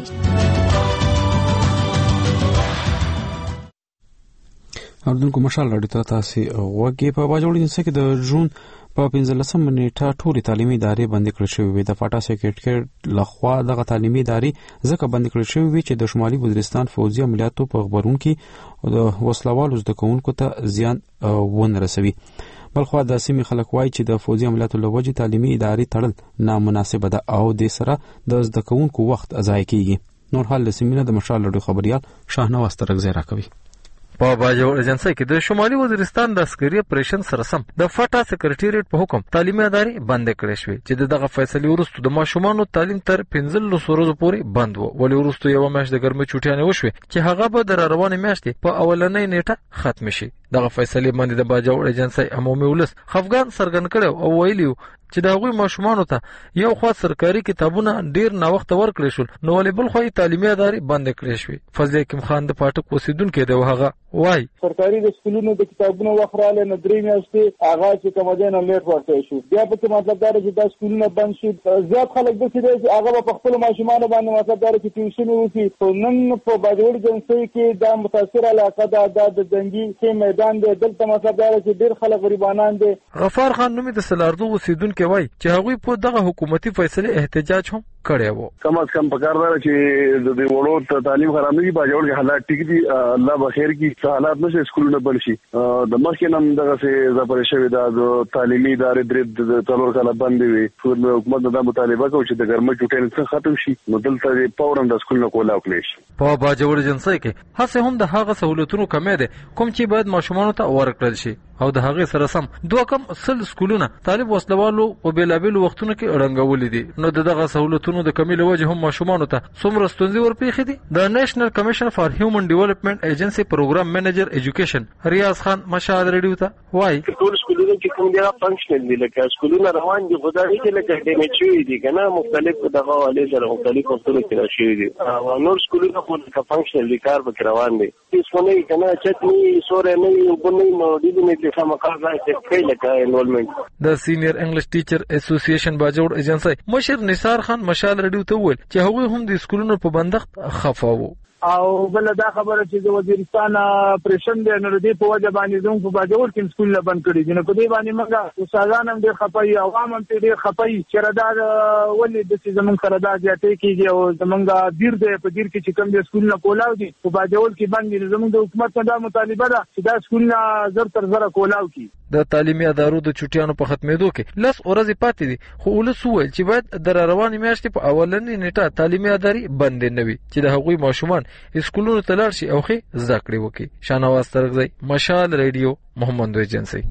اردوونکو مشال راډیو ته تاسو وګورئ. په باجوړ جنسه کې د جون په پنځلسم نیټه ټولې تعلیمي ادارې بند کړل شوې وي. د فاټا سکرټریټ لخوا دغه تعلیمي ادارې ځکه بند کړل شوې وي چې د شمالي وزیرستان فوجي عملیاتو په خبرون کې د وسلوالو زده کوونکو ته زیان ونه رسوي. بلخوا د سیمې خلک وایي چې د فوجي عملیاتو له وجې تعلیمي ادارې تړل نامناسبه ده او د سره د زده کوونکو وخت ضایع کیږي. نور حال د سیمې د مشال لړ خبريال شاهنواز ترغزه راکوي. په باجوړ ایجنسی کې د شمالي وزیرستان د عسکري اپریشن سره سم د فاټا سکرټریټ په حکم تعلیمي ادارې بند کړې شوې چې دغه فیصله وروسته د ماشومانو تعلیم تر پنځلس ورځې پورې بند و. ولې وروسته یو میاشت د ګرمۍ چټیانې وشوې چې هغه به د روانې میاشتې په اولنۍ نیټه ختم شي. دغه فیصله باندې د باجوړ ایجنسی عمومي ولس خفګان څرګند کړو او ویلیو چې دا غوي ماشومانو ته یو خاص سرکاري کتابونه ډیر نا وخت ورکړل شول، نو ولې بل خو تعلیمي ادارې بند کړې شوې. فضل حکیم خان د پاټک اوسیدونکو دی، هغه وای سرکاري د سکولونو د کتابونو وخراله نه درې میاشتې هغه چې کوم ځای نه لیټ ورته شو. بیا په کوم مطلب دا چې دا سکولونه بند شي، زیات خلک د څه دی هغه په خپل ماشومان باندې مطلب دا چې ټیوشن وکړي. په نن په باجوړ جنسي کې دا متاثر علاقه دا د جنگي کې میدان دی، دلته مطلب دا چې ډیر خلک غریبانان دي. غفار خان نومي د سلاردو اوسیدونکو وای چې هغه په دغه حکومتي فیصله احتجاج هم کړی وو. کم از کم پکاردار چې د دې وړو تعلیم خراب نه کی باجوړ کې حالات ټیک دي، الله بخیر کی حالات نشه سکولونه بل شي. د مخکې نم دغه څه زپر شوی د تعلیمي ادارې درې د څلور کاله بند وي. حکومت دا مطالبه کوي چې د ګرمۍ چټیان ختم شي، نو دلته پاورم د سکولونو کولا وکړي شي. په باجوړ جنسي کې هڅه هم د هغه سہولتونو کمې ده کوم چې باید ماشومانو ته ورکړل شي او د هغه سره سم دوه کم سل سکولونه طالب وسلوالو په بیلابیل وختونو کې اړنګولې دي. نو دغه سہولتونو د کمی له وجې هم ماشومانو ته څومره ستونزې ورپېښې دي. د نېشنل کمیشن فار هیومن ډیولپمنٹ ایجنسی پروګرام منیجر ایجوکیشن ریاض خان مشال ریډیو ته وایي ټول سکولونه چې کوم دی فنکشنل دي، لکه سکولونه روان دي خدای دې لکه ډیمیج شوي دي کنه، مختلف دغه حواله سره مختلف وختونو کې راشي دي. او نور سکولونه خو د فنکشنل دي کار به روان دي. هیڅ نه کنه چتنی سورې نه بنې نو دې نه چې سمقا راځي کوي لکه انرولمنت. د سینیئر انګلیش ټیچر اسوسییشن باجوړ ایجنسی مشر نثار خان مشال ریډیو ته وویل چې هغوی هم د سکولونو په بندښت خفه وو. او بل دا خبره چې د وزیرستان پریشن دی نو دې په وجه باندې زموږ په باجوړ کې سکول بند کړي دي. نو په دې باندې موږ استادان هم ډېر خپای، عوام هم ډېر خپای چې ردار ولې د زموږ سره دا زیاتې کیږي او زموږ دیر دی په دیر کې چې کوم د سکول نه کولاو دي په باجوړ کې باندې زموږ د حکومت نه دا مطالبه ده چې دا سکول نه زر تر زر کولاو کی. د تعلیمي ادارو د چټیانو په ختمېدو کې لس ورځې پاتې دي، خو ولس وویل چې باید د روانې میاشتې په اولنۍ نیټه تعلیمي ادارې بندې نه وي چې د هغوی ماشومان سکولونو ته لاړ شي او ښې زده کړې وکړي. شاهنواز ترغزی مشال ریډیو محمد ایجنسی.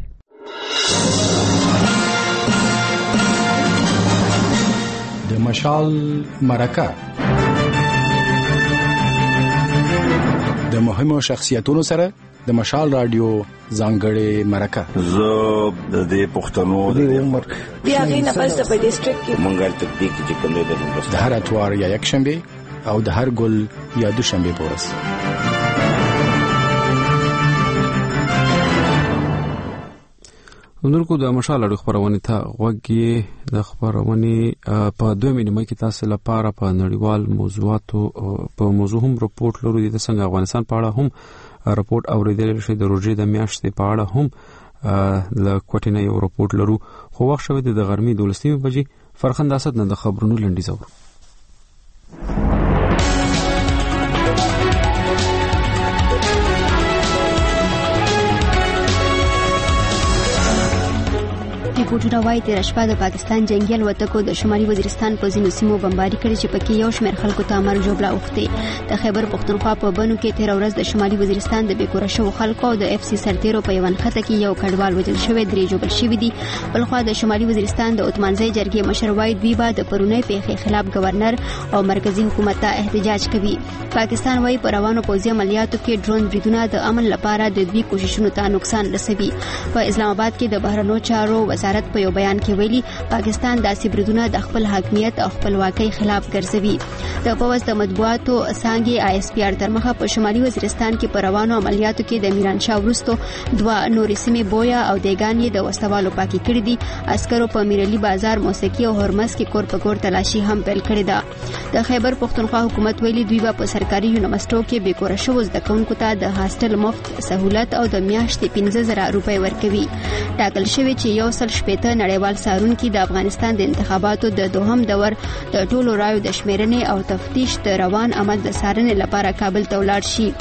د مشال مرکه د مهمو شخصیتونو سره د مشال رادیو ځانګړې مرکه زه د پښتنو د عمر بیا غینه پس په ډیسټریکټ کې مونږه تطبیق چې کوم دی د هر اتوار یا یک شنبه او د هر ګل یا دوشنبه په ورځ. ونورکو د مشال اړه خبرونه ته وګړي د خبرونه په دوه مینه کې تاسو لپاره په نړیوال موضوعاتو په موضوع هم رپورت لرو د څنګه افغانستان په اړه هم رپورت اوریدل شي د روزي د میاشتې په اړه هم ل کوټینه یو رپورت لرو خو وخت شوه د غرمې دولسمه بجې فرخند اسد نه د خبرونو لنډیز اورو. ریپورټونه وايي تیر شپه د پاکستان جنگي الوتکو د شمالي وزیرستان په ځینو سیمو بمباري کړې چې پکې یو شمېر خلکو ته مرګ ژوبله اوښتې. د خیبر پښتونخوا په بنو کې تیر ورځ د شمالي وزیرستان د بیکوره شوو خلکو او د اف سی سرتیرو په یو نښته کې یو کډوال وژل شوی، درې ژوبل شوي دي. بلخوا د شمالي وزیرستان د عثمانزی جرګې مشر وايي دوی به د پرونی پیښې خلاف گورنر او مرکزی حکومت ته احتجاج کوي. پاکستان وايي پر روانو پوځي عملیاتو کې ډرون بریدونه د امن لپاره د دوی کوششونو ته نقصان رسوي. په اسلام آباد کې د بهرنیو چارو وزارت په یو بیان کې ویلي پاکستان داسې بریدونه د خپل حاکمیت او خپلواکۍ خلاف ګرځوي. د پوځ د مطبوعاتو څانګې آی اس پی آر تر مخه په شمالي وزیرستان کې پر روانو عملیاتو کې د میرانشاه وروسته دوه نورې سیمې بویا او دیګان یې د وسوالو پاکي کړې دي. عسکرو په میرلی بازار، موسیقي او هرمز کې کور په کور تلاشي هم پیل کړې ده. د خیبر پښتونخوا حکومت ویلي دوی به په سرکاري یونیورسيټو کې بیکوره شوو زده کوونکو ته د هاستل مفت سہولت او د میاشتې پنځه زره روپۍ ورکوي. ټاکل شوی چې یو سل شپېته نړیوال څارونکي د افغانستان د انتخاباتو د دوهم دور د ټولو رایو د شمیرنې او تفتیش د روان عمل د څارنې لپاره کابل ته ولاړ شي.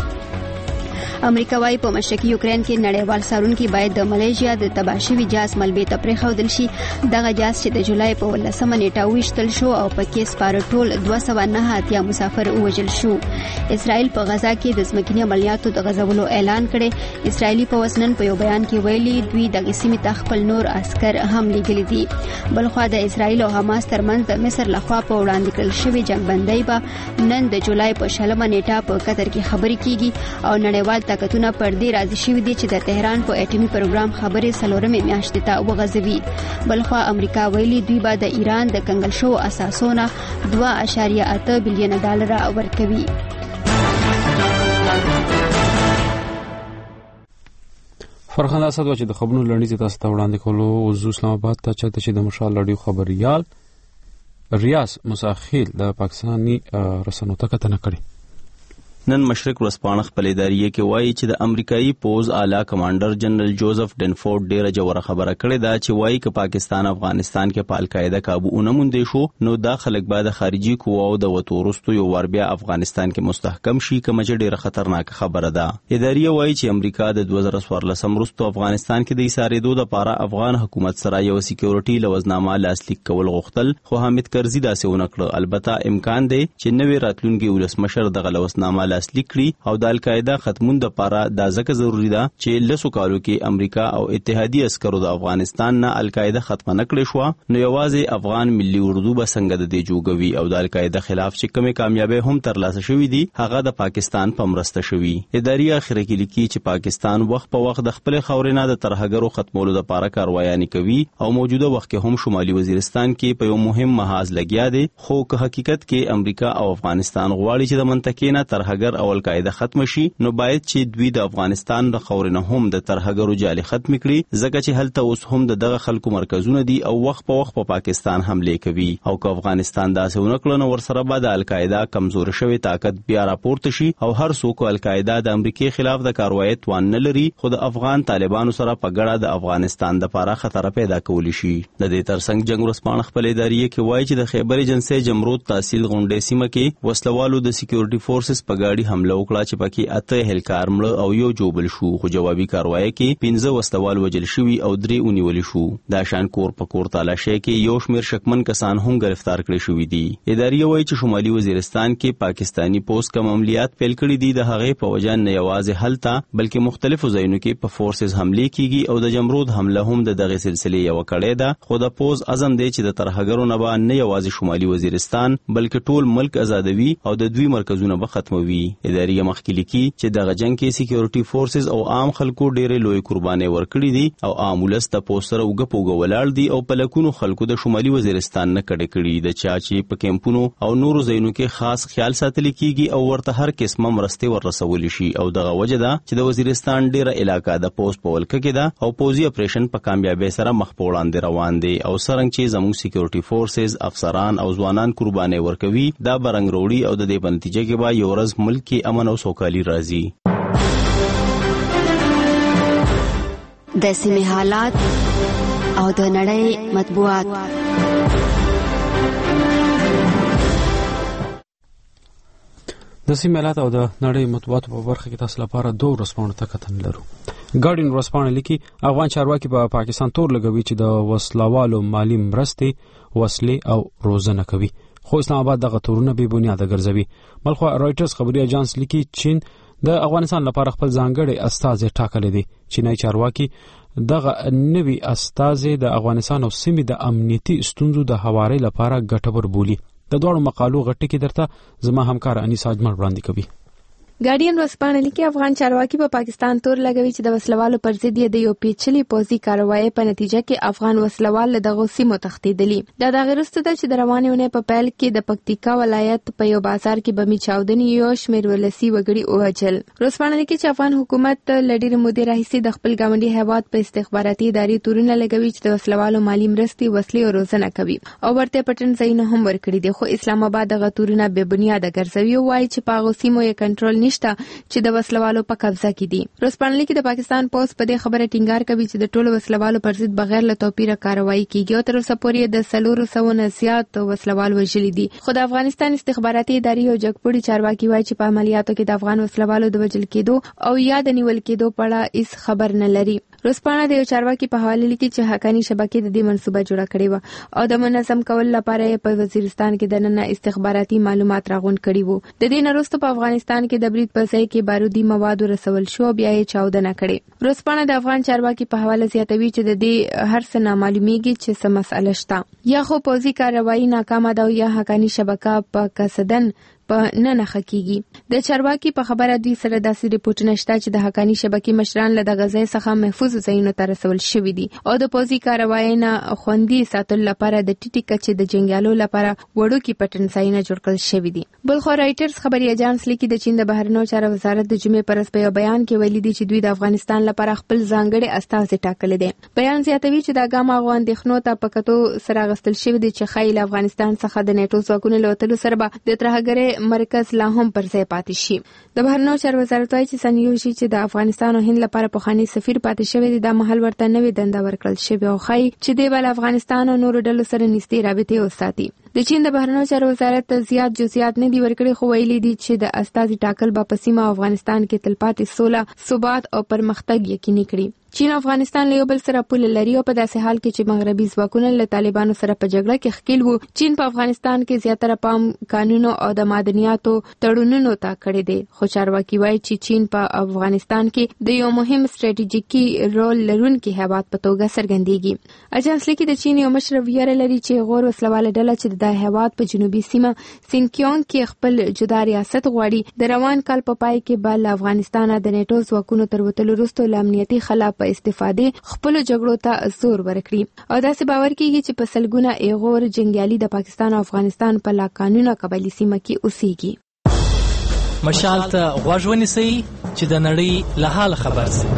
امریکا وايي په مشرقي یوکرين کې نړیوال څارونکي باید د ملیشیا د تباشوي جاز ملبې ته پرېښودل شي. دغه جاز چې د جولای په ولسمه نیټه ویشتل شو او پکې سپاره ټول دوه سوه نه اتیا مسافر ووژل شو. اسرائیل په غزا کې د ځمکني عملیاتو د غځولو اعلان کړي. اسرائیلي پوځ نن په یو بیان کې ویلي دوی دغه سیمې ته خپل نور عسكر هم لېږلي دي. بلخوا د اسرائیل او حماس ترمنځ د مصر لخوا په وړاندې کړل شوی جنگ بندۍ به نن د جولای په شلمه نیټه په قطر کې خبرې کیږي او نړیوال طاقتونه پر دې راضي شوي دي چې د تهران په اټومي پروګرام خبرې څلورمې میاشتې ته وغځوي. بلخوا امریکا ویلي دوی به د ایران د کنګل شوو اساسونو دوه اعشاریه اته بلیونه ډالر ورکوي. فرخنده اسد چې د خبرونو لړنیز تاسو ته وړاندې کولو او اسلام آباد ته چته چې د مشال رادیو خبريال ریاض مساخیل د پاکستاني رسنیو ته کتنه کړې. نن مشرق ورځپاڼه خپل ادارې کې وایي چې د امریکایي پوز اعلی کمانډر جنرال جوزف ډنفورد ډیره جوړه خبره کړې ده چې وایي چې پاکستان افغانستان کې په القاعده کابو ونموندې شو نو دا خلک بعد خارجي قواو د وتورستو یو ور بیا افغانستان کې مستحکم شي کوم چې ډیره خطرناک خبره ده. ادارې وایي چې امریکا د دوه زره څوارلسم وروسته افغانستان کې د ایسارېدو لپاره افغان حکومت سره یو سکیورټي لوزنامه لاسلیک کول غوښتل خو حامد کرزي داسې ونه کړ. البته امکان دی چې نوې راتلونکي ولسمشر دغه لوزنامه لاسلیک کړي او د القاعده ختمون د لپاره دا ځکه ضروری ده چې لسو کالو کې امریکا او اتحادیه عسکرو د افغانستان نه القاعده ختمه نکړي شو نو یوازې افغان ملي اردو به څنګه د دې جوګوي او د القاعده خلاف چې کومه کامیابی هم ترلاسه شوې دي هغه د پاکستان په مرسته شوی. ادارې اخر کې لیکي چې پاکستان وخت په وخت د خپل خاورینه د ترهګرو ختمولو لپاره کاروایانې کوي او موجوده وخت کې هم شمالي وزیرستان کې په یو مهم محاذ لګیا دي خو که حقیقت کې امریکا او افغانستان غواړي چې د منطقې نه ترهګر او القاعده ختم شي نو باید چې دوی د افغانستان د خاورینه هم د ترهګرو جالي ختم کړي ځکه چې هلته اوس هم د دغه خلکو مرکزونه دي او وخت په وخت په پا پاکستان حمله کوي او که افغانستان داسې ونکړي نو ورسره به د القاعده کمزور شوی طاقت بیا راپورته شي او هر څوک القاعده د امریکای خلاف د کاروایی توان نه لري خو د افغان طالبانو سره په ګډه د افغانستان د لپاره خطر پیدا کولی شي. د دې ترڅنګ جنگ ورسپانه خپل ادارې کې وایي چې د خیبر ایجنسی جمرود تحصیل غونډې سیمه کې وسلوالو د سکیورټي فورسز په ګاډي حمله وکړه چې پکې اته هلکار مړ او یو جوبل شو خو جوابي کاروایی کې پنځه وسلوال وجل شوي او درې ونیول شو. دا شان کور په کور تالاشي کې یو شمیر شکمن کسان هم گرفتار کړي شوي دي. ادارې وایي چې شمالي وزیرستان کې پاکستانی پوس کوم عملیات پیل کړي دي د هغې په وجه نه یوازې هلته بلکې مختلفو ځایونو کې په فورسز حمله کیږي او د جمرود حمله هم د دغه سلسله یو کړي ده خو د پوز اعظم دی چې د ترهګرو نه به نه یوازې شمالي وزیرستان بلکې ټول ملک آزادوي او د دوی مرکزونه به ختموي. دي. اداري مخکې لیکي چې دغه جنگ کې سکیورټي فورسز او عام خلکو ډېرې لوی قربانۍ ورکړي دي او عام ولس د پوسټر او ګپوګ ولاړ دي او په لکونو خلکو د شمالي وزیرستان نه کډه کړي د چا چې په کیمپونو او نورو ځایونو کې خاص خیال ساتل کیږي او ورته هر قسمه مرستې ورسول شي او دغه وجه ده چې د وزیرستان ډیره علاقہ د پوسټ په ولکه کې ده او پوزي اپریشن په کامیابی سره مخ په وړاندې روان دي او سرنګ چې زموږ سکیورټي فورسز افسران او ځوانان قرباني ورکوي دا برنګ وروړي او د دې په نتیجه کې به یو ورځ ملک کې امن او سوکالي راځي. د سیمې حالات او د نړۍ مطبوعات. د سیمې حالات او د نړۍ مطبوعاتو په برخه کې تاسو لپاره دوه ورځپاڼو ته کتنه لرو. ګارډین ورځپاڼه لیکي افغان چارواکي په پاکستان تور لګوي چې د وسلوالو مالی مرستې وسلې او روزنه کوي خو اسلام آباد دغه تورونه به بنیاد ګرځوي. بلخو رائټرز خبري اژانس لیکي چین د افغانستان لپاره خپل ځانګړي استازي ټاکلي دي. چینای چارواکي دغه نوي استازي د افغانستان او سیمې د امنیتي ستونزو د هواري لپاره ګټور بولي. د دوړو مقالو غټه کې درته زما همکار انیس اجمل وړاندې کوي. ګارډین ورځپاڼه لیکي افغان چارواکي په پاکستان تور لګوي چې د وسلوالو پر ضد د یو پیچلي پوځي کاروایی په نتیجه کې افغان وسلوال له دغه سیمو تښتېدلي. دا د غیرستو ده چې د روانې ونې په پیل کې د پکتیکا ولایت په یو بازار کې بمي چاودنې یو شمېر ولسي وګړي ووژل. ورځپاڼه لیکي چې افغان حکومت له ډېرې مودې راهیسې د خپل ګاونډي هېواد په استخباراتي ادارې تورونه لګوي چې د وسلوالو مالي مرستې وسلې او روزنه کوي او ورته پټن ځایونه هم ورکړي دي خو اسلام آباد دغه تورونه بې بنیاده ګرځوي او وایي چې په هغو سیمو یې کنټرول نشته چې د وسلوالو په قبضه کې دي. ورځپاڼه لیکي د پاکستان پولیس په دې خبره ټینګار کوي چې د ټولو وسلوالو پر ضد بغیر له توپیره کاروایی کیږي او تر اوسه پورې د څلورو سوو نه زیات وسلوال وژلي دي. خو د افغانستان استخباراتي ادارې او جګپوړي چارواکي وایي چې په عملیاتو کې د افغان وسلوالو د وژل کېدو او یا د نیول کېدو په اړه هیڅ خبر نه لري. ورځپاڼه د یو چارواکي په حواله لیکي چې حقاني شبکې د دې منصوبه جوړه کړې و او د منظم کول لپاره په وزیرستان کې د نن استخباراتي معلومات راغونډ کړي وو. د دې نه وروسته په افغانستان کې د برید په ځای کې بارودي مواد رسول شو بیا یې چاودنه کړې. ورځپاڼه د افغان چارواکي په حواله زیاتوي چې د دې هر څه نامعلومیږي چې څه مسئله شته یا خو پوځي کاروایی ناکامه ده او یا حقاني شبکه په قصدن په نه نخښه کیږي. د چارواکي په خبره دوی سره داسې ریپورټونه شته چې د حقاني شبکې مشران له دغه ځای څخه محفوظ ځایونو ته رسول شوي دي او د پوځي کاروایی نه خوندي ساتلو لپاره د ټیټې کچې د جنګیالو لپاره وړوکي پټن ځایونه جوړ کړل شوي دي. بلخو رائټرز خبري اژانس لیکي د چین د بهرنیو چارو وزارت د جمعې پر ورځ په یو بیان کې ویلي دي چې دوی د افغانستان لپاره خپل ځانګړي استازي ټاکلي دي. بیان زیاتوي چې دا ګام هغو اندېښنو ته په کتو سره اخیستل شوي دي چې ښایي له افغانستان څخه د نیټو ځواکونو له وتلو سره به د ترهګرۍ مرکز لا هم پر ځای پاتې شي. د بهرنیو چارو وزارت وايي چې سنیوشي چې د افغانستان او هند لپاره پخوانی سفیر پاتې شوی دی د محل ورته نوې دنده ورکړل شوی او ښایي چې د بل افغانستان او نورو ډلو سره نږدې رابطې وساتي. د چین د بهرنیو چارو وزارت زیات جزئیات نه دي ورکړي خو ویلي دي چې د استازي ټاکل به په سیمه افغانستان کې تلپاتې سوله ثبات او پرمختګ یقیني کړي. چین افغانستان له یو بل سره پوله لري او په داسې حال کې چې مغربي ځواکونه له طالبانو سره په جګړه کې ښکیل وو. چین په افغانستان کې زیاتره پام قانونو او د معدنیاتو تړونونو ته کړی دی خو چارواکي وایي چې چین په افغانستان کې د یو مهم ستراتیژیکي رول لرونکي هیواد په توګه څرګندېږي. اژانس لیکي د چین یو مشر ویره لري چې غور وسلواله ډله چې د هیواد په جنوبي سیمه سینکیونګ کې خپل جدا ریاست غواړي د روان کال په پای کې به له افغانستانه د نیټو ځواکونو تر وتلو وروسته له امنیتي خلا په استفادې خپل جګړو ته زور ورکړي او داسې باور کیږي چې په سلګونه ایغور جنگیالي د پاکستان او افغانستان په لا قانونه قبایلی سیمه کې اوسېږي. مشال ته غوږ ونیسئ چې د نړۍ له حال خبر شئ.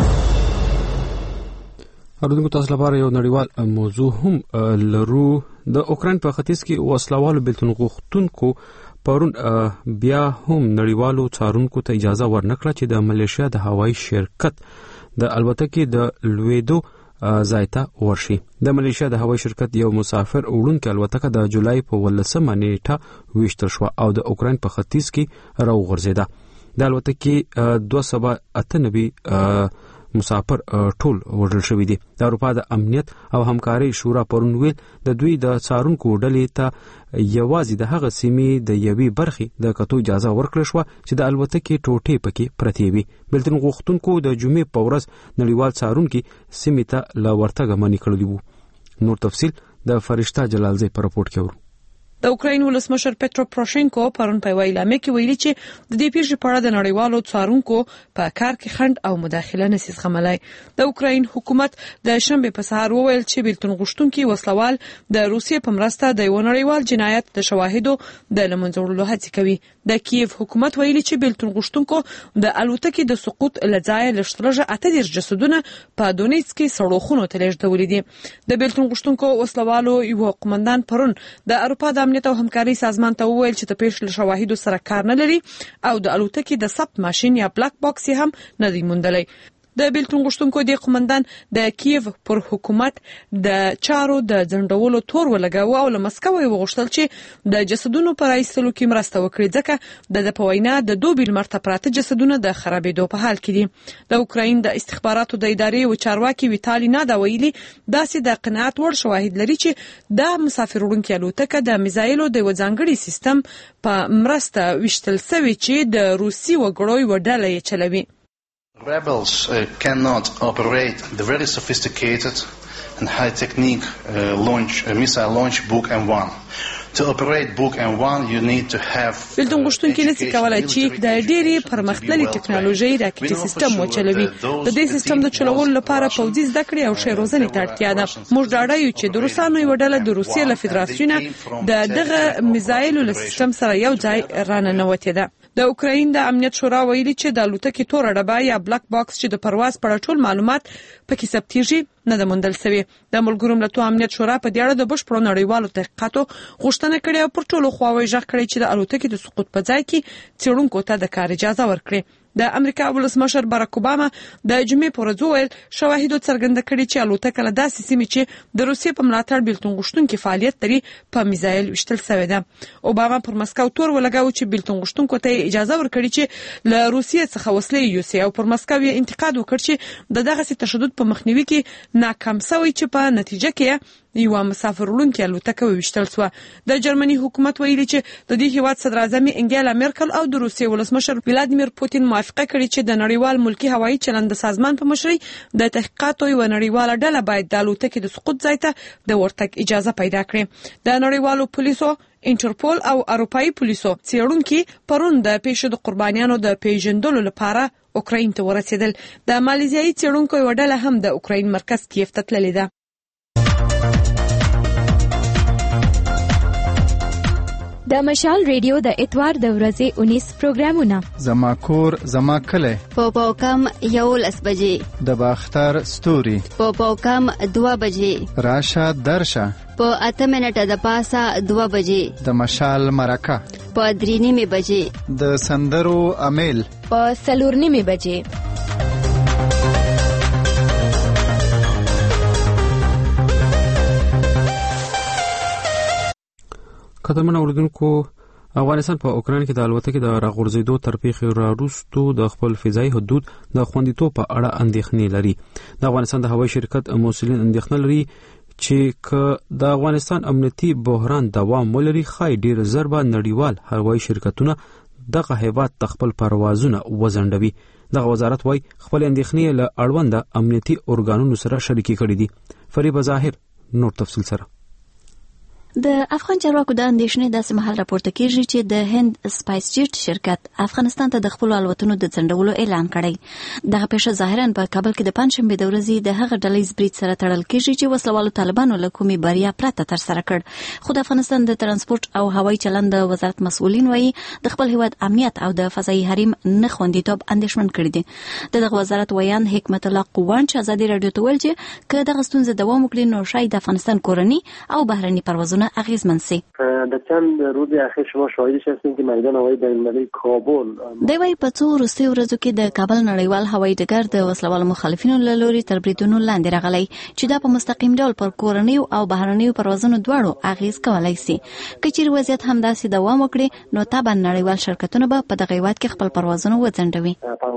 اردوګو تاسو لپاره یو نړیوال موضوع هم لرو. د اوکرين په ختیځ کې وسلوالو بلتون غوښتونکو پرون بیا هم نړیوالو څارونکو ته اجازه ورنکړه چې د ملیشیا د هوایي شرکت د الوتکې د لویدو ځای ته ورشي. د ملیشیا د هوایي شرکت یو مسافر وړونکې الوتکه د جولای په ولسمه نیټه ویشتل شوه او د اوکرين په ختیځ کې راوغورځېده. د الوتکې دوه سوه اته نوي مسافر ټول وژل شوي دي. د اروپا د امنیت او همکارۍ شورا پرون ویل د دوی د څارونکو ډلې ته یوازې د هغه سیمې د یوې برخې د کتو اجازه ورکړل شوه چې د الوتکې ټوټې پکې پرتې وي. بلتون غوښتونکو د جمعې په ورځ نړیوال څارونکي سیمې ته له ورتګه منع کړلي وو. نور تفصیل د فرشته جلالزی په راپورټ کې ورو. د اوکراین ولسمشر پټرو پروشینکو پرون په ویلامه کې ویلي چې د دې پیښې په اړه د نړیوالو څارونکو په کار کې خند او مداخله نشي زغملای. د اوکراین حکومت د شنبه په سهار وویل چې بیلتون غوښتونکي وسلوال د روسیې په مرسته د یو نړیوال جنایت د شواهدو د لمنځوړلو هڅه کوي. د کیف حکومت ویلي چې بیلتون غوښتونکو د الوتکې د سقوط لځای لشترجه اته دیرش جسدونه په دونیتسک کې سړوخونو ته لیږدولي دي. د بیلتون غوښتونکو وسلوالو یو قومندان پرون د اروپا د امنیت او همکاري سازمان ته وویل چې د پیښې له شواهدو سره کار نه لري او د الوتکې د ثبت ماشين یا بلاک باکس هم نه دی موندلی. د بیلتون غوښتونکو د قومندان د کیف پر حکومت د چارو د ځندولو تور ولګاوه او له مسکو یې وغوښتل چې د جسدونو پر ایستلو کې مرسته وکړي ځکه د د پوینا د دوه بیل مرته پراته جسدونه د خرابېدو په حال کې دي. د اوکراین د استخباراتو د ادارې او چارواکي ویتالي نادا ویلي داسې د قناعت وړ شواهد لري چې د مسافر وړونکو الوتکه د میزایلو د وځانګړي سیستم په مرسته وشتل سوي چې د روسي وګړو وډاله یې چلوي. Rebels uh, cannot operate the very sophisticated and high technique uh, launch uh, missile launch Buk M one. To operate Buk M one you need to have بیلتون غوښتونکي نشي کولای چې د ډېری پرمختللي ټکنالوژي راکټي سیستم وچلوي. د دې سیستم د چلولو لپاره پوځي زده کړې او ښه روزنې ته اړتیا ده. موږ ډاډه یو چې د روسانو یو ډله د روسیې له فدراسیون د دغه میزایلو له سیستم سره یو ځای راننوتې ده. د اوکراین د امنیت شورا ویلي چې د الوتکې تور ډبه یا بلاک باکس چې د پرواز په اړه ټول معلومات پکې ثبتېږي نه د موندل شوی. د ملګرو ملتونو امنیت شورا په دې اړه د بشپړو نړیوالو تحقیقاتو غوښتنه کړې او پر ټولو خواوې ژغ کړی چې د الوتکې د سقوط په ځای کې څېړونکو ته د کار اجازه ورکړي. د امریکا ولسمشر باراک اوباما د جمعې په ورځ وویل شواهدو څرګنده کړي چې الوتکه له داسې سیمې چې د روسیې په ملاتړ بیلتون غوښتونکي فعالیت لري په میزایل وشتل شوې ده. اوباما پر مسکو تور ولګاوه چې بیلتون غوښتونکو ته اجازه ورکړي چې له روسیې څخه وسلې یوسي او پر مسکو یې انتقاد وکړ چې د دغه تشدد په مخنیوي کې ناکام شوی چې په نتیجه کې یو مسافر وړونکي الوتکه وشتل شو. د جرمني حکومت ویلي چې د دې هیواد صدر اعظم انګیلا مرکل او د روسیې ولسمشر ولادیمیر پوتین موافقه کړې چې د نړیوال ملکی هوایي چلند سازمان په مشرۍ د تحقیقاتو یو نړیواله ډله باید د الوتکې د سقوط ځای ته د ورتګ اجازه پیدا کړي. د نړیوالو پولیسو انټرپول او اروپאי پولیسو څېړونکي پرون د پیښو د قربانیانو د پیژندلو لپاره اوکراین ته ورسېدل. د مالیزیایي څېړونکو یو ډله هم د اوکراین مرکز کیف ته تللې ده. د مشال ریډیو د اتوار د ورځې انیس پروګرامونه زما کور زما کلی په پاوکم یو لس بجې د باختر ستوري په پاوکم دوه بجې راشه درشه په اته منټه د پاسه دوه بجې د مشال مرکه په درې نیمې بجې د سندرو امیل په څلور نیمې بجې. قدرمن اوریدونکو افغانستان په اوکراین کې د الوتکې د راغورځېدو تر پیښې وروسته د خپل فضایي حدود د خوندیتوب په اړه اندېښنې لري. د افغانستان د هوایي شرکت مسؤلین اندېښنه لري چې که د افغانستان امنیتي بحران دوام ولري خای ډیر زر به نړیوال هوایي شرکتونه دغه هیواد ته خپل پروازونه وځنډوي. دغه وزارت وايي خپل اندېښنې له اړوند امنیتي ارګانونو سره شریکې کړې دي. فریبه ظاهر نور تفصیل سره. د افغان چارواکو د اندېښنې داسې مهال راپورته کیږي چې د هند سپایس جیټ شرکت افغانستان ته د خپل الوتنو د ځنډولو اعلان کړی. دغه پیښه ظاهرا په کابل کې د پنځشنبه د ورځې د هغه ډلې برید سره تړل کیږي چې وسلوالو طالبانو له کومې بریا پرته تر سره کړ. خو د افغانستان د ترانسپورت او هوایي چلند د وزارت مسؤلین وایي د خپل هیواد امنیت او د فضایي حریم نه خوندیتوب اندېښمن کړی دي. دغه وزارت ویان حکمت الله قوان چې ازادي رادیو ته ویل چې که دغه ستونزه دوام وکړي نو شاید د افغانستان کورني او بهرني پروازونه اغیزمن سي. در چند روز اخیر شما شاهدش هستین که میدان هوایی بین‌المللی کابل دی وای په څو وروستیو ورځو کې د کابل نړیوال هوایي ډګر د وسلوالو مخالفینو له لوري تر بریدونو لاندې راغلی چې دا په مستقیم ډول پر کورنیو او بهرنیو پروازونو دواړو اغیز کولای شي. که چیرې وضعیت همداسې دوام وکړي نو طبعا نړیوال شرکتونه به په دغه هیواد کې خپل پروازونه وځنډوي.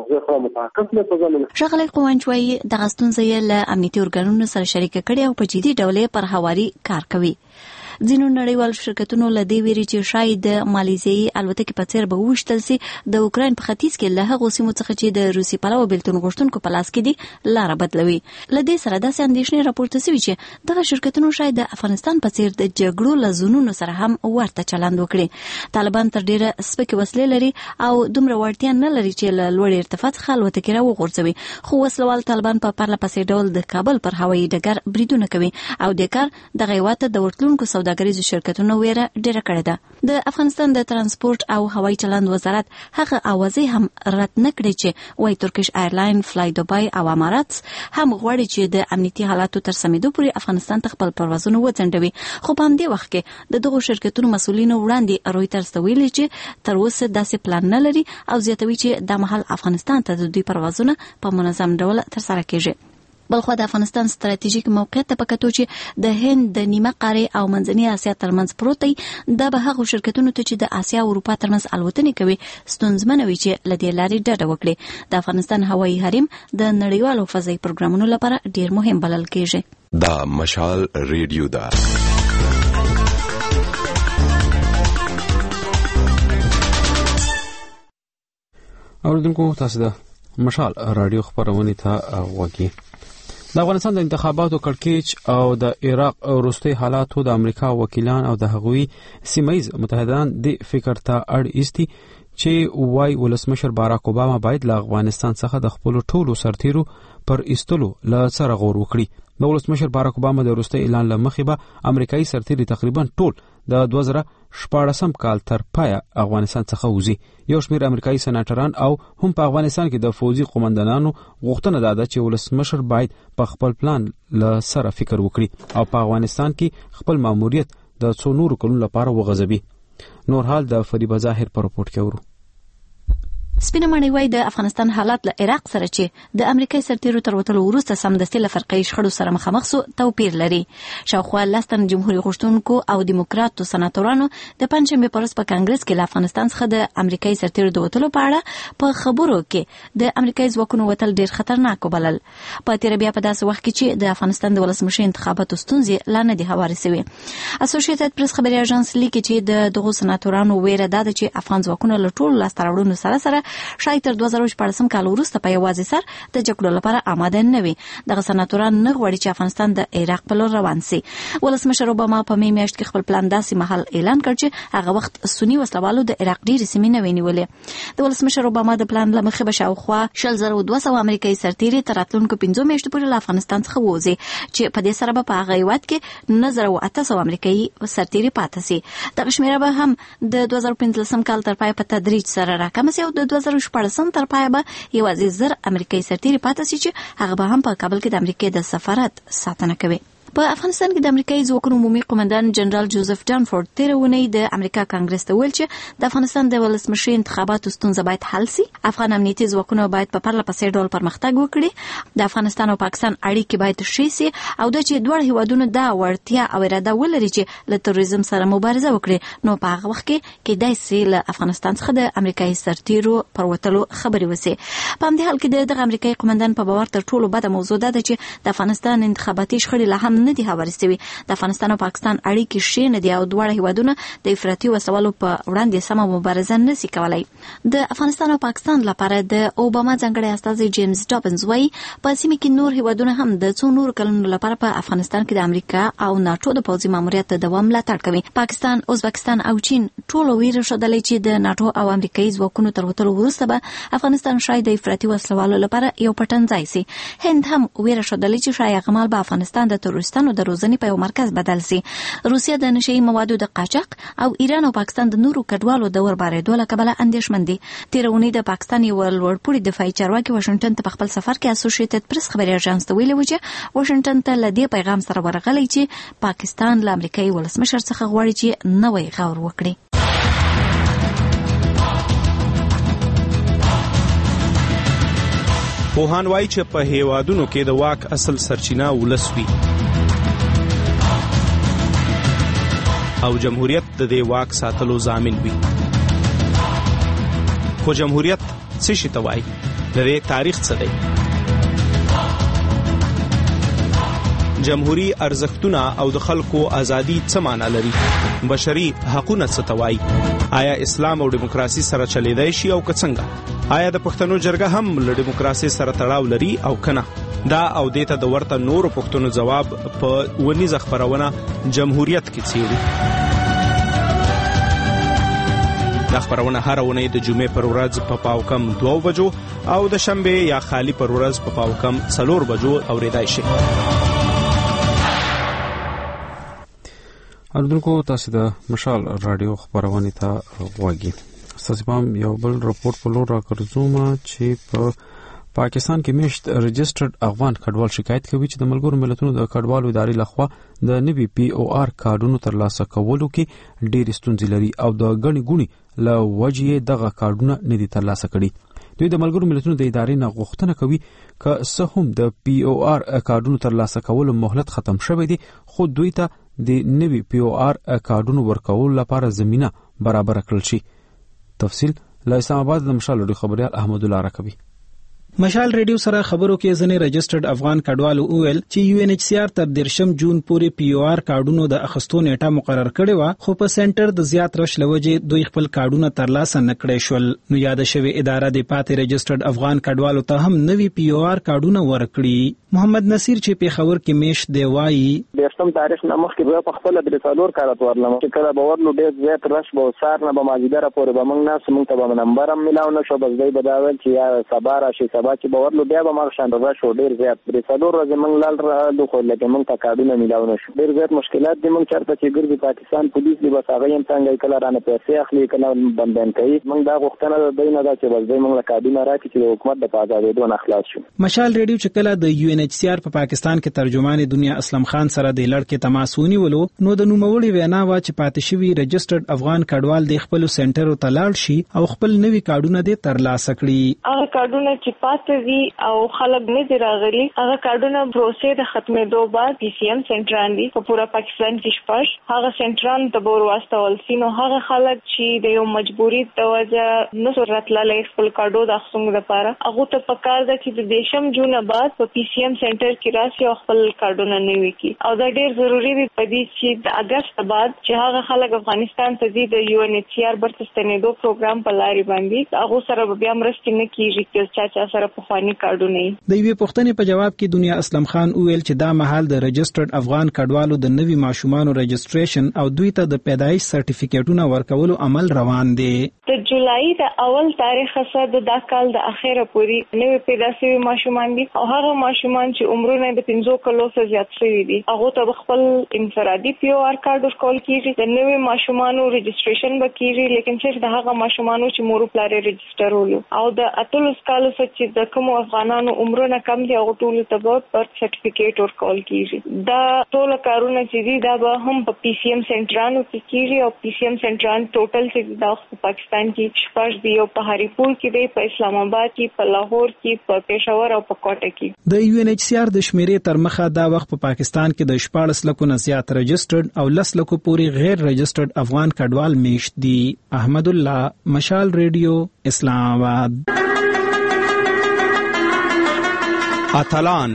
ښاغلی قوانچ وایي دغه ستونزه یې له امنیتي ارګانونو سره شریکه کړې او په جدي ډول پر هواري کار کوي. ځینو نړیوالو شرکتونو له دې ویري چې شاید د مالیزیایي الوتکې په څیر به وشتل سي د اوکراین په ختیځ کې له هغو سیمو څخه چې د روسي پلوه بیلتون غوښتونکو په لاس کې دي لاره بدلوي. له دې سره داسې اندېښنې راپورته شوي چې دغه شرکتونو شاید د افغانستان په څیر د جګړو له زونونو سره هم ورته چلند وکړي. طالبان تر ډیره سپکې وسلې لري او دومره وړتیا نه لري چې له لوړ ارتفاع څخه الوتکې راوغورځوي، خو وسلوال طالبان په پرله پسې ډول د کابل پر هوایي ډګر بریدونه کوي او د کار دغه هیواد د ورتلونکو سوداګریزو شرکتونو ویره ډیره کړې ده. د افغانستان د ترانسپورت او هوایي چلند وزارت هغه اوازې هم رد نه کړې چې وای ترکیش ایرلاین، فلای دوبای او امارات هم غواړي چې د امنیتي حالاتو تر سمېدو پورې افغانستان ته خپل پروازونه وځنډوي، خو په همدې وخت کې د دغو شرکتونو مسؤلینو وړاندې رویټرز ته ویلي چې تر اوسه داسې پلان نه لري او زیاتوي چې د مهال افغانستان ته د دوی پروازونه په منظم ډول ترسره کیږي. بلخو د افغانستان ستراتیژیک موقعیت ته پکتو چې د هند د نیمه قاره او منځنۍ اسیا ترمنځ پروت دی، دا به هغو شرکتونو ته چې د اسیا او اروپا ترمنځ الوتنې کوي ستونزمنه وي چې له دې لارې ډډه وکړي. د افغانستان هوایي حریم د نړیوالو فضایي پروګرامونو لپاره ډیر مهم بلل کیږي. دا مشال ریډیو ده. اوریدونکو تاسو د مشال رادیو خبرونه ته وګورئ. د افغانستان د انتخاباتو کړکېچ او د عراق وروستي حالاتو د امریکا وکیلان او د هغوی سیمایي متحدان د فکر ته اړ ایستي چې وای ولسمشر باراک اوباما باید له افغانستان څخه د خپل ټولو سرتیرو پر ایستلو له سره غور وکړي. د ولسمشر باراک اوباما د وروستي اعلان له مخې به امریکایي سرتیري تقریبا ټول د دوه زره شپاړسم کال تر پایه افغانستان څخه وځي. یو شمېر امریکایي سناتوران او هم په افغانستان کې د فوجي قومندانانو غوښتنه ده چې ولسمشر باید په خپل پلان له سره فکر وکړي او په افغانستان کې خپل ماموریت د څو نورو کلونو لپاره وغځوي. نور حال د فریبا ظاهر په راپورټ کې ورو. سپینه ماڼۍ وای د افغانستان حالات له عراق سره چې د امریکای سرتیرو تر وتلو وروسته سمدستي له فرقي شخړو سره مخامخ سو توپیر لري. شاوخوا لستن جمهوریت غوښتونکو او دیموکراتو سناتورانو د پنځمې پرس په کانګرس کې له افغانستان څخه د امریکای سرتیرو د وتلو په اړه په خبرو کې د امریکای ځواکونو وتل ډیر خطرناک وبلل. په تیر بیا په داسې وخت کې چې د افغانستان د ولسمشر انتخاباتو ستونزې لا نه دي هوارې شوې. اسوسییټډ پریس خبري اژانس لیکي چې د دغو سناتورانو ویره ده چې افغان ځواکونه له ټولو لاسته راوړنو سره سره شاید تر دوه زره شپاړسم کال وروسته په یوازې سر د جګړو لپاره آماده نه وي. دغه سناتوران نه غواړي چې افغانستان د عراق په لور روان شي. ولسمشر اوباما په می میاشت کې خپل پلان داسې مهال اعلان کړ چې هغه وخت سنی وسلوالو د عراق ډېرې سیمې نه ونیولې. د ولسمشر اوباما د پلان له مخې به شاوخوا شل زره دوه سوه امریکایي سرتیري تر راتلونکو پنځو میاشتو پورې له افغانستان څخه ووځي چې په دې سره به په هغه هیواد کې نه زره اته سوه امریکایي سرتیري پاتې شي. دغه شمېره به هم د دوه زره پنځلسم کال تر پایه په تدریج سره راکمه شي او د دوه زره شپاړسم تر پایه به یوازې زر امریکایي سرتیري پاتې شي چې هغه به هم په کابل کې د امریکا د سفارت ساتنه کوي. په افغانستان کې د امریکایي ځواکونو عمومي قومندان جنرال جوزف ډانفورد تېره اونۍ د امریکا کانګرس ته ویل چې د افغانستان د ولسمشر انتخاباتو ستونزه باید حل شي. افغان امنیتي ځواکونه باید په پرله پسې ډول پرمختګ وکړي. د افغانستان او پاکستان اړیکې باید ښې شي او د چې دواړه هیوادونه دا وړتیا او اراده ولري چې له تروریزم سره مبارزه وکړي، نو په هغه وخت کې کېدای شي له افغانستان څخه د امریکایي سرتیرو پر وتلو خبرې وشي. په همدې حال کې دغه امریکایي قومندان په باور تر ټولو بده موضوع ده چې د افغانستان انتخاباتي شخړې لا هم نه دي هوارې شوي. د افغانستان او پاکستان اړیکې ښې نه دي او دواړه هیوادونه د افراطي وسلوالو په وړاندې سمه مبارزه نشي کولای. د افغانستان او پاکستان لپاره د اوباما ځانګړی استازی جیمز ډابنز وایي په سیمه کې نور هیوادونه هم د څو نور کلونو لپاره په افغانستان کې د امریکا او ناتو د پوځي ماموریت د دوام ملاتړ کوي. پاکستان، ازبکستان او چین ټول ویره شدلې چې د ناتو او امریکایي ځواکونو تر وتلو وروسته به افغانستان شاید د افراطي وسلوالو لپاره یو پټنځای شي. هند هم ویره شدلې چې شاید غمال به افغانستان د تروریستانو د روزنې په یو مرکز بدل سي. روسیه د نشئی موادو د قاچاق او ایران او پاکستان د نورو کډوالو د وربارېدو له کبله اندېښمن دي. تېره اونۍ د پاکستان یو لوړپوړي دفاعي چارواکي واشنګټن ته په خپل سفر کې اسوسییټډ پریس خبري اژانس ته ویلي و چې واشنګټن ته له دې پیغام سره ورغلی چې پاکستان له امریکایي ولسمشر څخه غواړي چې نوی غور وکړي. پوهان وایي چې په هیوادونو کې د واک اصل سرچینه ولس وي او جمهوریت د دې واک ساتلو ضامن وي. خو جمهوریت څه شي ته وایي؟ د دې تاریخ څه دی؟ جمهوریت ارزښتونه او د خلکو ازادي څه معنی لري؟ بشري حقوقونه څه ته وایي؟ آیا اسلام او دیموکراسي سره چلیدای شي او که څنګه؟ آیا د پښتنو جرګه هم له دیموکراسي سره تړاو لري او کنه؟ دا او دیته د ورته نورو پښتنو جواب په ونیزه خبرونه جمهوریت کې څیړو. دا خبرونه هر اونۍ د جمعې پر ورځ په پاو کم دوه بجو او د شنبه یا خالی پر ورځ په پاو کم څلور بجو اوریدای شي. اردوونکو تاسو د مشال رادیو خبرونه ته غواګي. تاسو هم یو بل رپورټ په لور راکړځوم چې په پاکستان کې میشت رجسټرډ افغان کډوال شکایت کوي چې د ملګرو ملتونو د کډوالو ادارې لخوا د نوي پی او آر کارډونو ترلاسه کولو کې ډېر ستونزې لري او د غني ګونی له وجې دغه کارډونه نه دي ترلاسه کړي. دوی د ملګرو ملتونو د ادارې نه غوښتنه کوي چې څه هم د پی او آر کارډونو ترلاسه کولو مهلت ختم شوی دی، خو دوی ته د نوي پی او آر کارډونو ورکولو لپاره زمينه برابر کړل شي. تفصیل له اسلام آباد د مشال رادیو خبريال احمد الله راکوي. مشال ریډیو سره خبرو کې ځنې رجسټرډ افغان کډوالو اویل چې یو ان ایچ سی آر تر دیرشم جون پورې پی او آر کارډونو د اخستو نیټه مقرر کړې و، خو په سنټر د زیات رش لوجې دوی خپل کارډونه ترلاسه نکړې شول. نو یاد شوی اداره د پاتې رجسټرډ افغان کډوالو ته هم نوي پی او آر کارډونه ورکړي. محمد نصیر چې په خبر کې میش دی وایي دیرشم تاریخ نه مخکې به په خپل د څلور کارت ورلم چې کله به ورلو ډېر زیات رش به سار نه به ماجیدره پورې به موږ نه سمون ته به نمبر هم ملاو نه شو، بس دوی به دا ویل چې یا سبا راشي، سبا چې به ورلو بیا به موږ شان رش ډېر زیات د څلور ورځې موږ لال راغلو خو لکه موږ ته کارډونه ملاو نه شو. ډېر زیات مشکلات دي. موږ چېرته چې ګرځي پاکستان پولیس دی بس هغه هم څنګه کله رانه پیسې اخلي کله بندیان کوي. موږ دا غوښتنه د دوی نه ده چې بس دوی موږ له کارډونه راکړي چې د حکومت د آزادېدو نه خلاص شو. مشال ریډیو چې کله د یو ان ایچ سی آر په پاکستان کې ترجمان دنیا اسلم خان سره د لړ کې تماس ونیولو، نو د نوموړي وینا وا چې پاتې شوی رجسټرډ افغان کډوال د خپل سنټرو ته لاړ شي او خپل نوي کارډونه دې ترلاسه کړي. هغه کارډونه چې پاتې دي او خلک نه دي راغلي، هغه کارډونه پروسې د ختمېدو بعد پی سی ایم سنټران دي په پورا پاکستان کې شپږ هغه سنټران ته بور واستول سي. نو هغه خلک چې د یو مجبوري د وجه نه راتللی خپل کارډو د اخیستلو لپاره هغه ته پکار ده چې د دیشم جون بعد په پی سی ایم سنټر کې راشي او خپل کارډونه نوي کړي. او دا ډېر ضروری دی په دې چې د اگست بعد چې هغه خلک افغانستان ته ځي د یو ان ایچ سی آر برته ستنېدو پروګرام په لارې باندې هغه سره بیا مرستې نه کیږي چې چا چا سره په خواني کارډونه وي. د یوې پوښتنې په جواب کې دنیا اسلم خان وویل چې دا مهال د رجسټرډ افغان کډوالو د نوي ماشومانو رجسټریشن او دوی ته د پیدایش سرټیفیکیټونو ورکولو عمل روان دی. د جولای د اول تاریخ څخه د دا کال د اخره پورې نوي پیدا شوي ماشومان دي او هغه ماشومان چې عمرونه د پنځو کلو څخه زیات شوي دي هغه ته خپل انفرادي پی او آر کارت ورکول کیږي. د نوي ماشومانو رجسټریشن به کیږي، لیکن صرف د هغه ماشومانو چې مور پلار رجسټر ولو او د اتلس کالو څخه چې د کوم افغانانو عمرونه کم دي هغه ټول ته به برث سرټیفیکیټ ورکول کیږي. دا ټول کارونه چې دي دا به هم په پی سی ایم سنټرانو کې کیږي او پی سی ایم سنټران ټوټل چې د پاکستان کې شپږ دي او په هریپور کې دی، په اسلام آباد کې، په لاهور کې، په پېښور او په کوټه کې. د یو ان ایچ سی آر د شمیرې تر مخه دا وخت په پاکستان کې د شپږ لکو نه زیات رجسټرډ او لس لکو پورې غیر رجسټرډ افغان کډوال میشت دي. احمد الله، مشال ریډیو، اسلام آباد. اتلان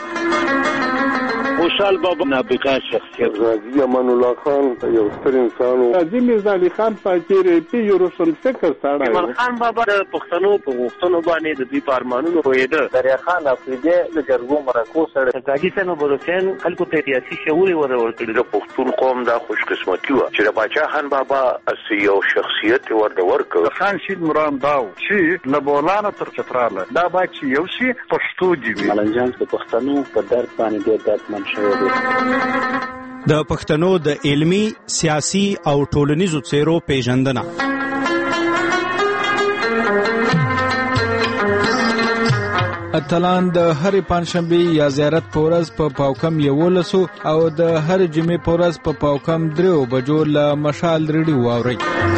خوشحال بابا نابغه شخصیت، غازی امان الله خان یو ستر انسان و، قاضي میرزا علي خان فقیر پی یو روشن فکر ساړه، ایمان خان بابا د پښتنو په غوښتنو باندې د دوی په ارمانونو پوهېده. دریا خان افریدی د جرګو مرکو سره، قاضي صاحب بلوچستان خلکو ته سیاسي شعور ور ورکړي. د پښتون قوم دا خوش قسمتي و چې د باچا خان بابا اسی یو شخصیت ورته ورکړ. خان شید مرام داو چې لبولانه تر چتراله دا با چې یو شی پښتو دی. ملنجان د پښتنو په درد باندې ډېر دردمن شوی دی. د پښتنو د علمی، سیاسي او ټولنیزو څیرو پیژندنه. اتلان د هر پنځشنبه یا زیارت په ورځ په پاوکم یولسو او د هر جمعې په ورځ په پاوکم درو بجو له مشال ریډیو واوري.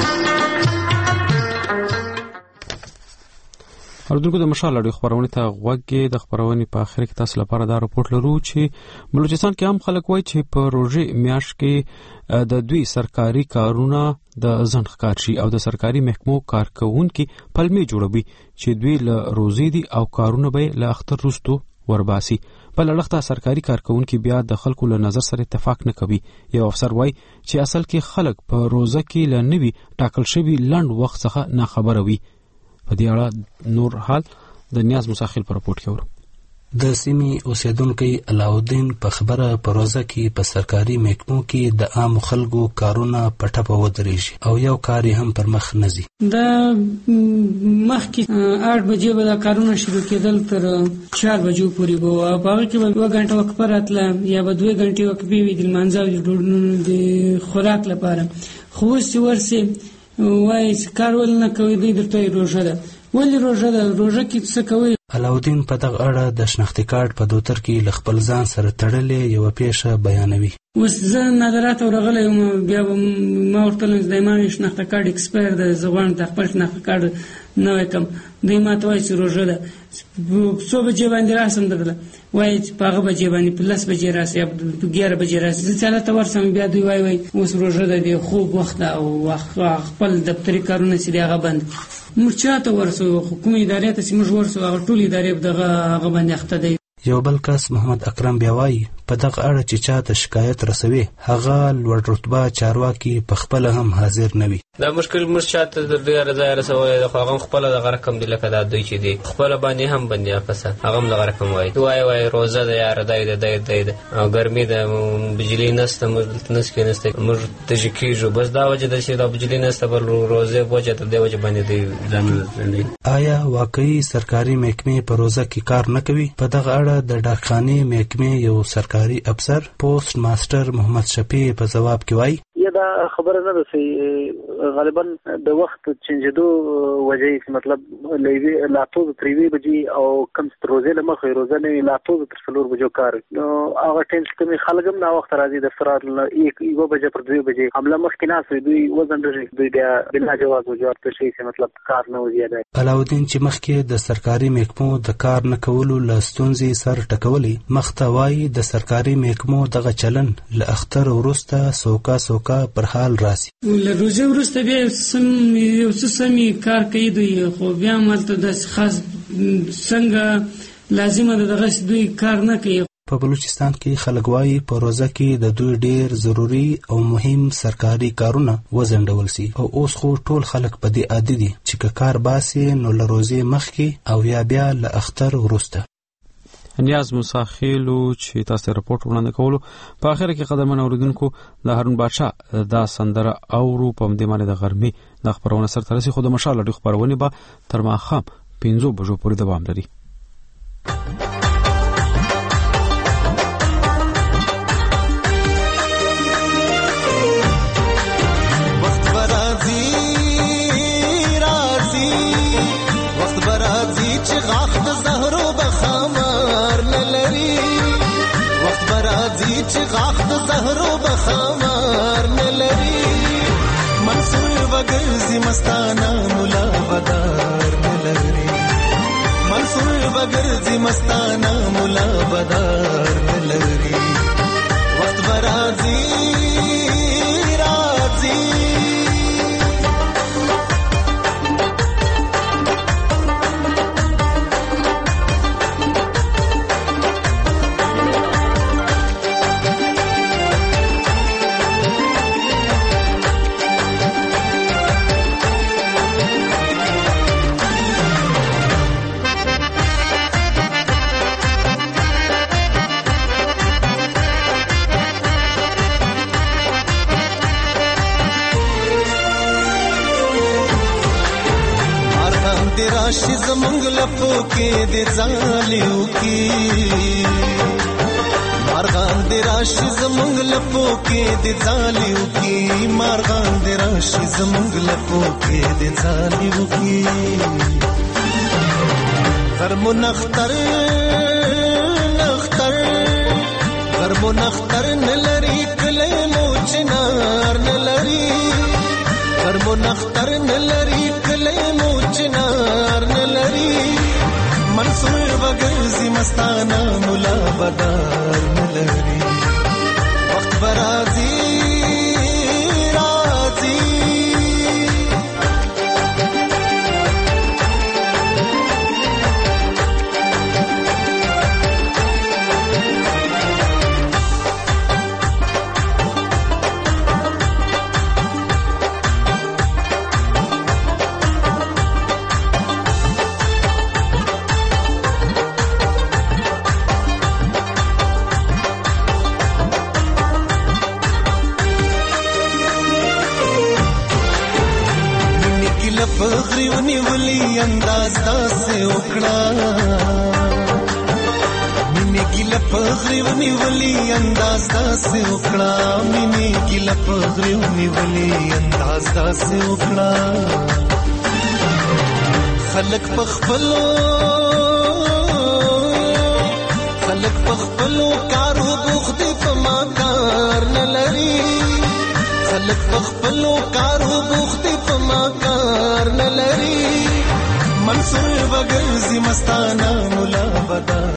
اردوونکو د مشال اړیو خبرونه ته غوږی. د خبرونې په اخر کې تاسو لپاره دا راپورټ لرو چې بلوچستان کې هم خلک وایي چې په روزي میاشت کې د دوی سرکاري کارونه د ځنډ ښکار شي او د سرکاري محکمو کارکونکي پلمې جوړوي چې دوی له روزي دي او کارونه به له اختر وروسته ورباسي. په لړښت سرکاري کارکونکو بیا د خلکو له نظر سره اتفاق نه کوي. یو افسر وایي چې اصل کې خلک په روزه کې لنوي ټاکل شوی لند وخت څخه نه خبره وي. په دې اړه نور حال د نیاز مساخیل پر راپورټ کې ورو. د سیمې اوسیدونکو علاؤالدین په خبره په روزه کې په سرکاري محکمو کې د عام خلکو کارونه په ټپه ودرېږي او یو کار هم پر مخ نه ځي. د مخکې آठ بجې به دا کارونه شروع کېدل تر چار بجو پورې به وو. په هغه کې به یوه غنټه وقفه راتله یا به دوې غنټې وقفې وي د لمانځه او د ډوډۍ د خوراک لپاره. خو اوس چې ورسې وایي چې کار ولې نه کوي دوی درته روژه ده. ولې روژه ده؟ روژه کې څه کوي؟ علاؤالدین په دغه اړه د شناختي کارت په دوتر کې له خپل ځان سره تړلې یوه پیښه بیانوي. اوس زه نظرات ورغلی یم، بیا به ما ورته ویل د ما شناخته کارت ایکسپایر ده، زه غواړم د خپل شناخته کارت نوی کړم. دوی ما ته وایي چې روژه ده. څو بجې باندې راسم درله؟ وایي چې په هغه بجې باندې په لس بجې راسي یا په ګیاره بجې راسي. زه چې هلته ورسم بیا دوی وایي وایي اوس روژه ده، د خوب وخت ده او خپل دفتري کارونه چې دي هغه بند. موږ چاته ورسو؟ کومې ادارې ته چې موږ ورسو هغه ټولې ادارې به دغه هغه باندې اخته دی. یو بل کس محمد اکرم بیا وایي په دغه اړه چې چاته شکایت رسوي هغه لوړ رتبه چارواکي په خپله هم حاضر نه وي. دا مشکل موږ چاته د ډېره ځایه رسولی دی، خو هغه هم خپله دغه رقم دی لکه دا دوی چې دی خپله باندې هم بندي اپسه هغه هم دغه رقم وایي وایي وایي روزه ده یاره دی ده دی دی ده او ګرمي ده بجلي نسته موږ دلته نس کې نسته موږ تږي کېږو. بس دا وجه ده چې دا بجلي نسته بل روزې وجه د دې وجه باندې دوی ځانونه. آیا واقعي سرکاري محکمې په روزه کې کار نه کوي؟ په دغه اړه د ډاکخانې محکمې یو سرکاري افسر پوسټ ماسټر محمد شفیع په ځواب کې وایي یا دا خبره نه ده چې غالبا د وخت چینجېدو وجه یې مطلب لوي لاتو تر یوې بجې او کم روزې له مخې روزه نه لاتو تر څلور بجو کار نو هغه ټیم چې کومې خلک هم نه وخت راځي د سرات یوه بجه پر دوه بجې حمله مخکې ناست وي دوی وزن ډېر دوی بیا بلا جواز وجواب ته شي چې مطلب کار نه وزیاده. علاؤالدین چې مخکې د سرکاري محکمو د کار نه کولو له ستونزې سر ټکولی مخته وایي د سرکاري محکمو دغه چلن له اختر وروسته سوکا سوکا پر حال راسي. له روزه وروسته بیا یو څه سمې کار کوي دوی، خو بیا هم هلته داسې خاص څنګه لازمه ده دغسې دوی کار نه کوي. په بلوچستان کې خلک وایي په روزه کې د دوی ډېر ضروري او مهم سرکاري کارونه وځنډول سي او اوس خو ټول خلک په دې عادي دي چې که کار باسي نو له روزې مخکې او یا بیا له اختر وروسته. نیاز مساخیلو چې تاسو ته راپورټ وړاندې کولو. په اخر کې قدرمن اوریدونکو د هارون بادشاه دا سندره اورو په دې باندې د غرمې د خبرونه سره ترسي خو د مشال لړۍ خبرونه به تر ماښام پنځو بجو پورې دوام لري. غاخ د زهرو بخمار نلري منصور وګرځي مستانه مولا بدار نلري منصور وګرځي مستانه مولا بدار نلري وخت برازي راځي راشي زمونږ لپو کې د ځالیو کې مارغان د راشي زمونږ لپو کې د ځالیو کې مارغان د راشي زمونږ لپو کې د ځالیو کې غرمو نختر نختر غرمو نختر نلري کله مو چنار نلري غرمو نختر نلري کله مو چنار نلري منصور وګرځي مستانه مولا بدار نلري وخت برازي راځي پغری ونیولی انداز داسې وکړه مینې ګیله پغری ونیولی انداز داسې وکړه مینې ګیله پغری ونیولی انداز داسې وکړه خلک پخپلو خلک پخپلو کارو بوخت په ما کار نه لري خلک پخپلو کارو بوخت په ما کار نه لري منصور وګرځي مستانه مولا بدا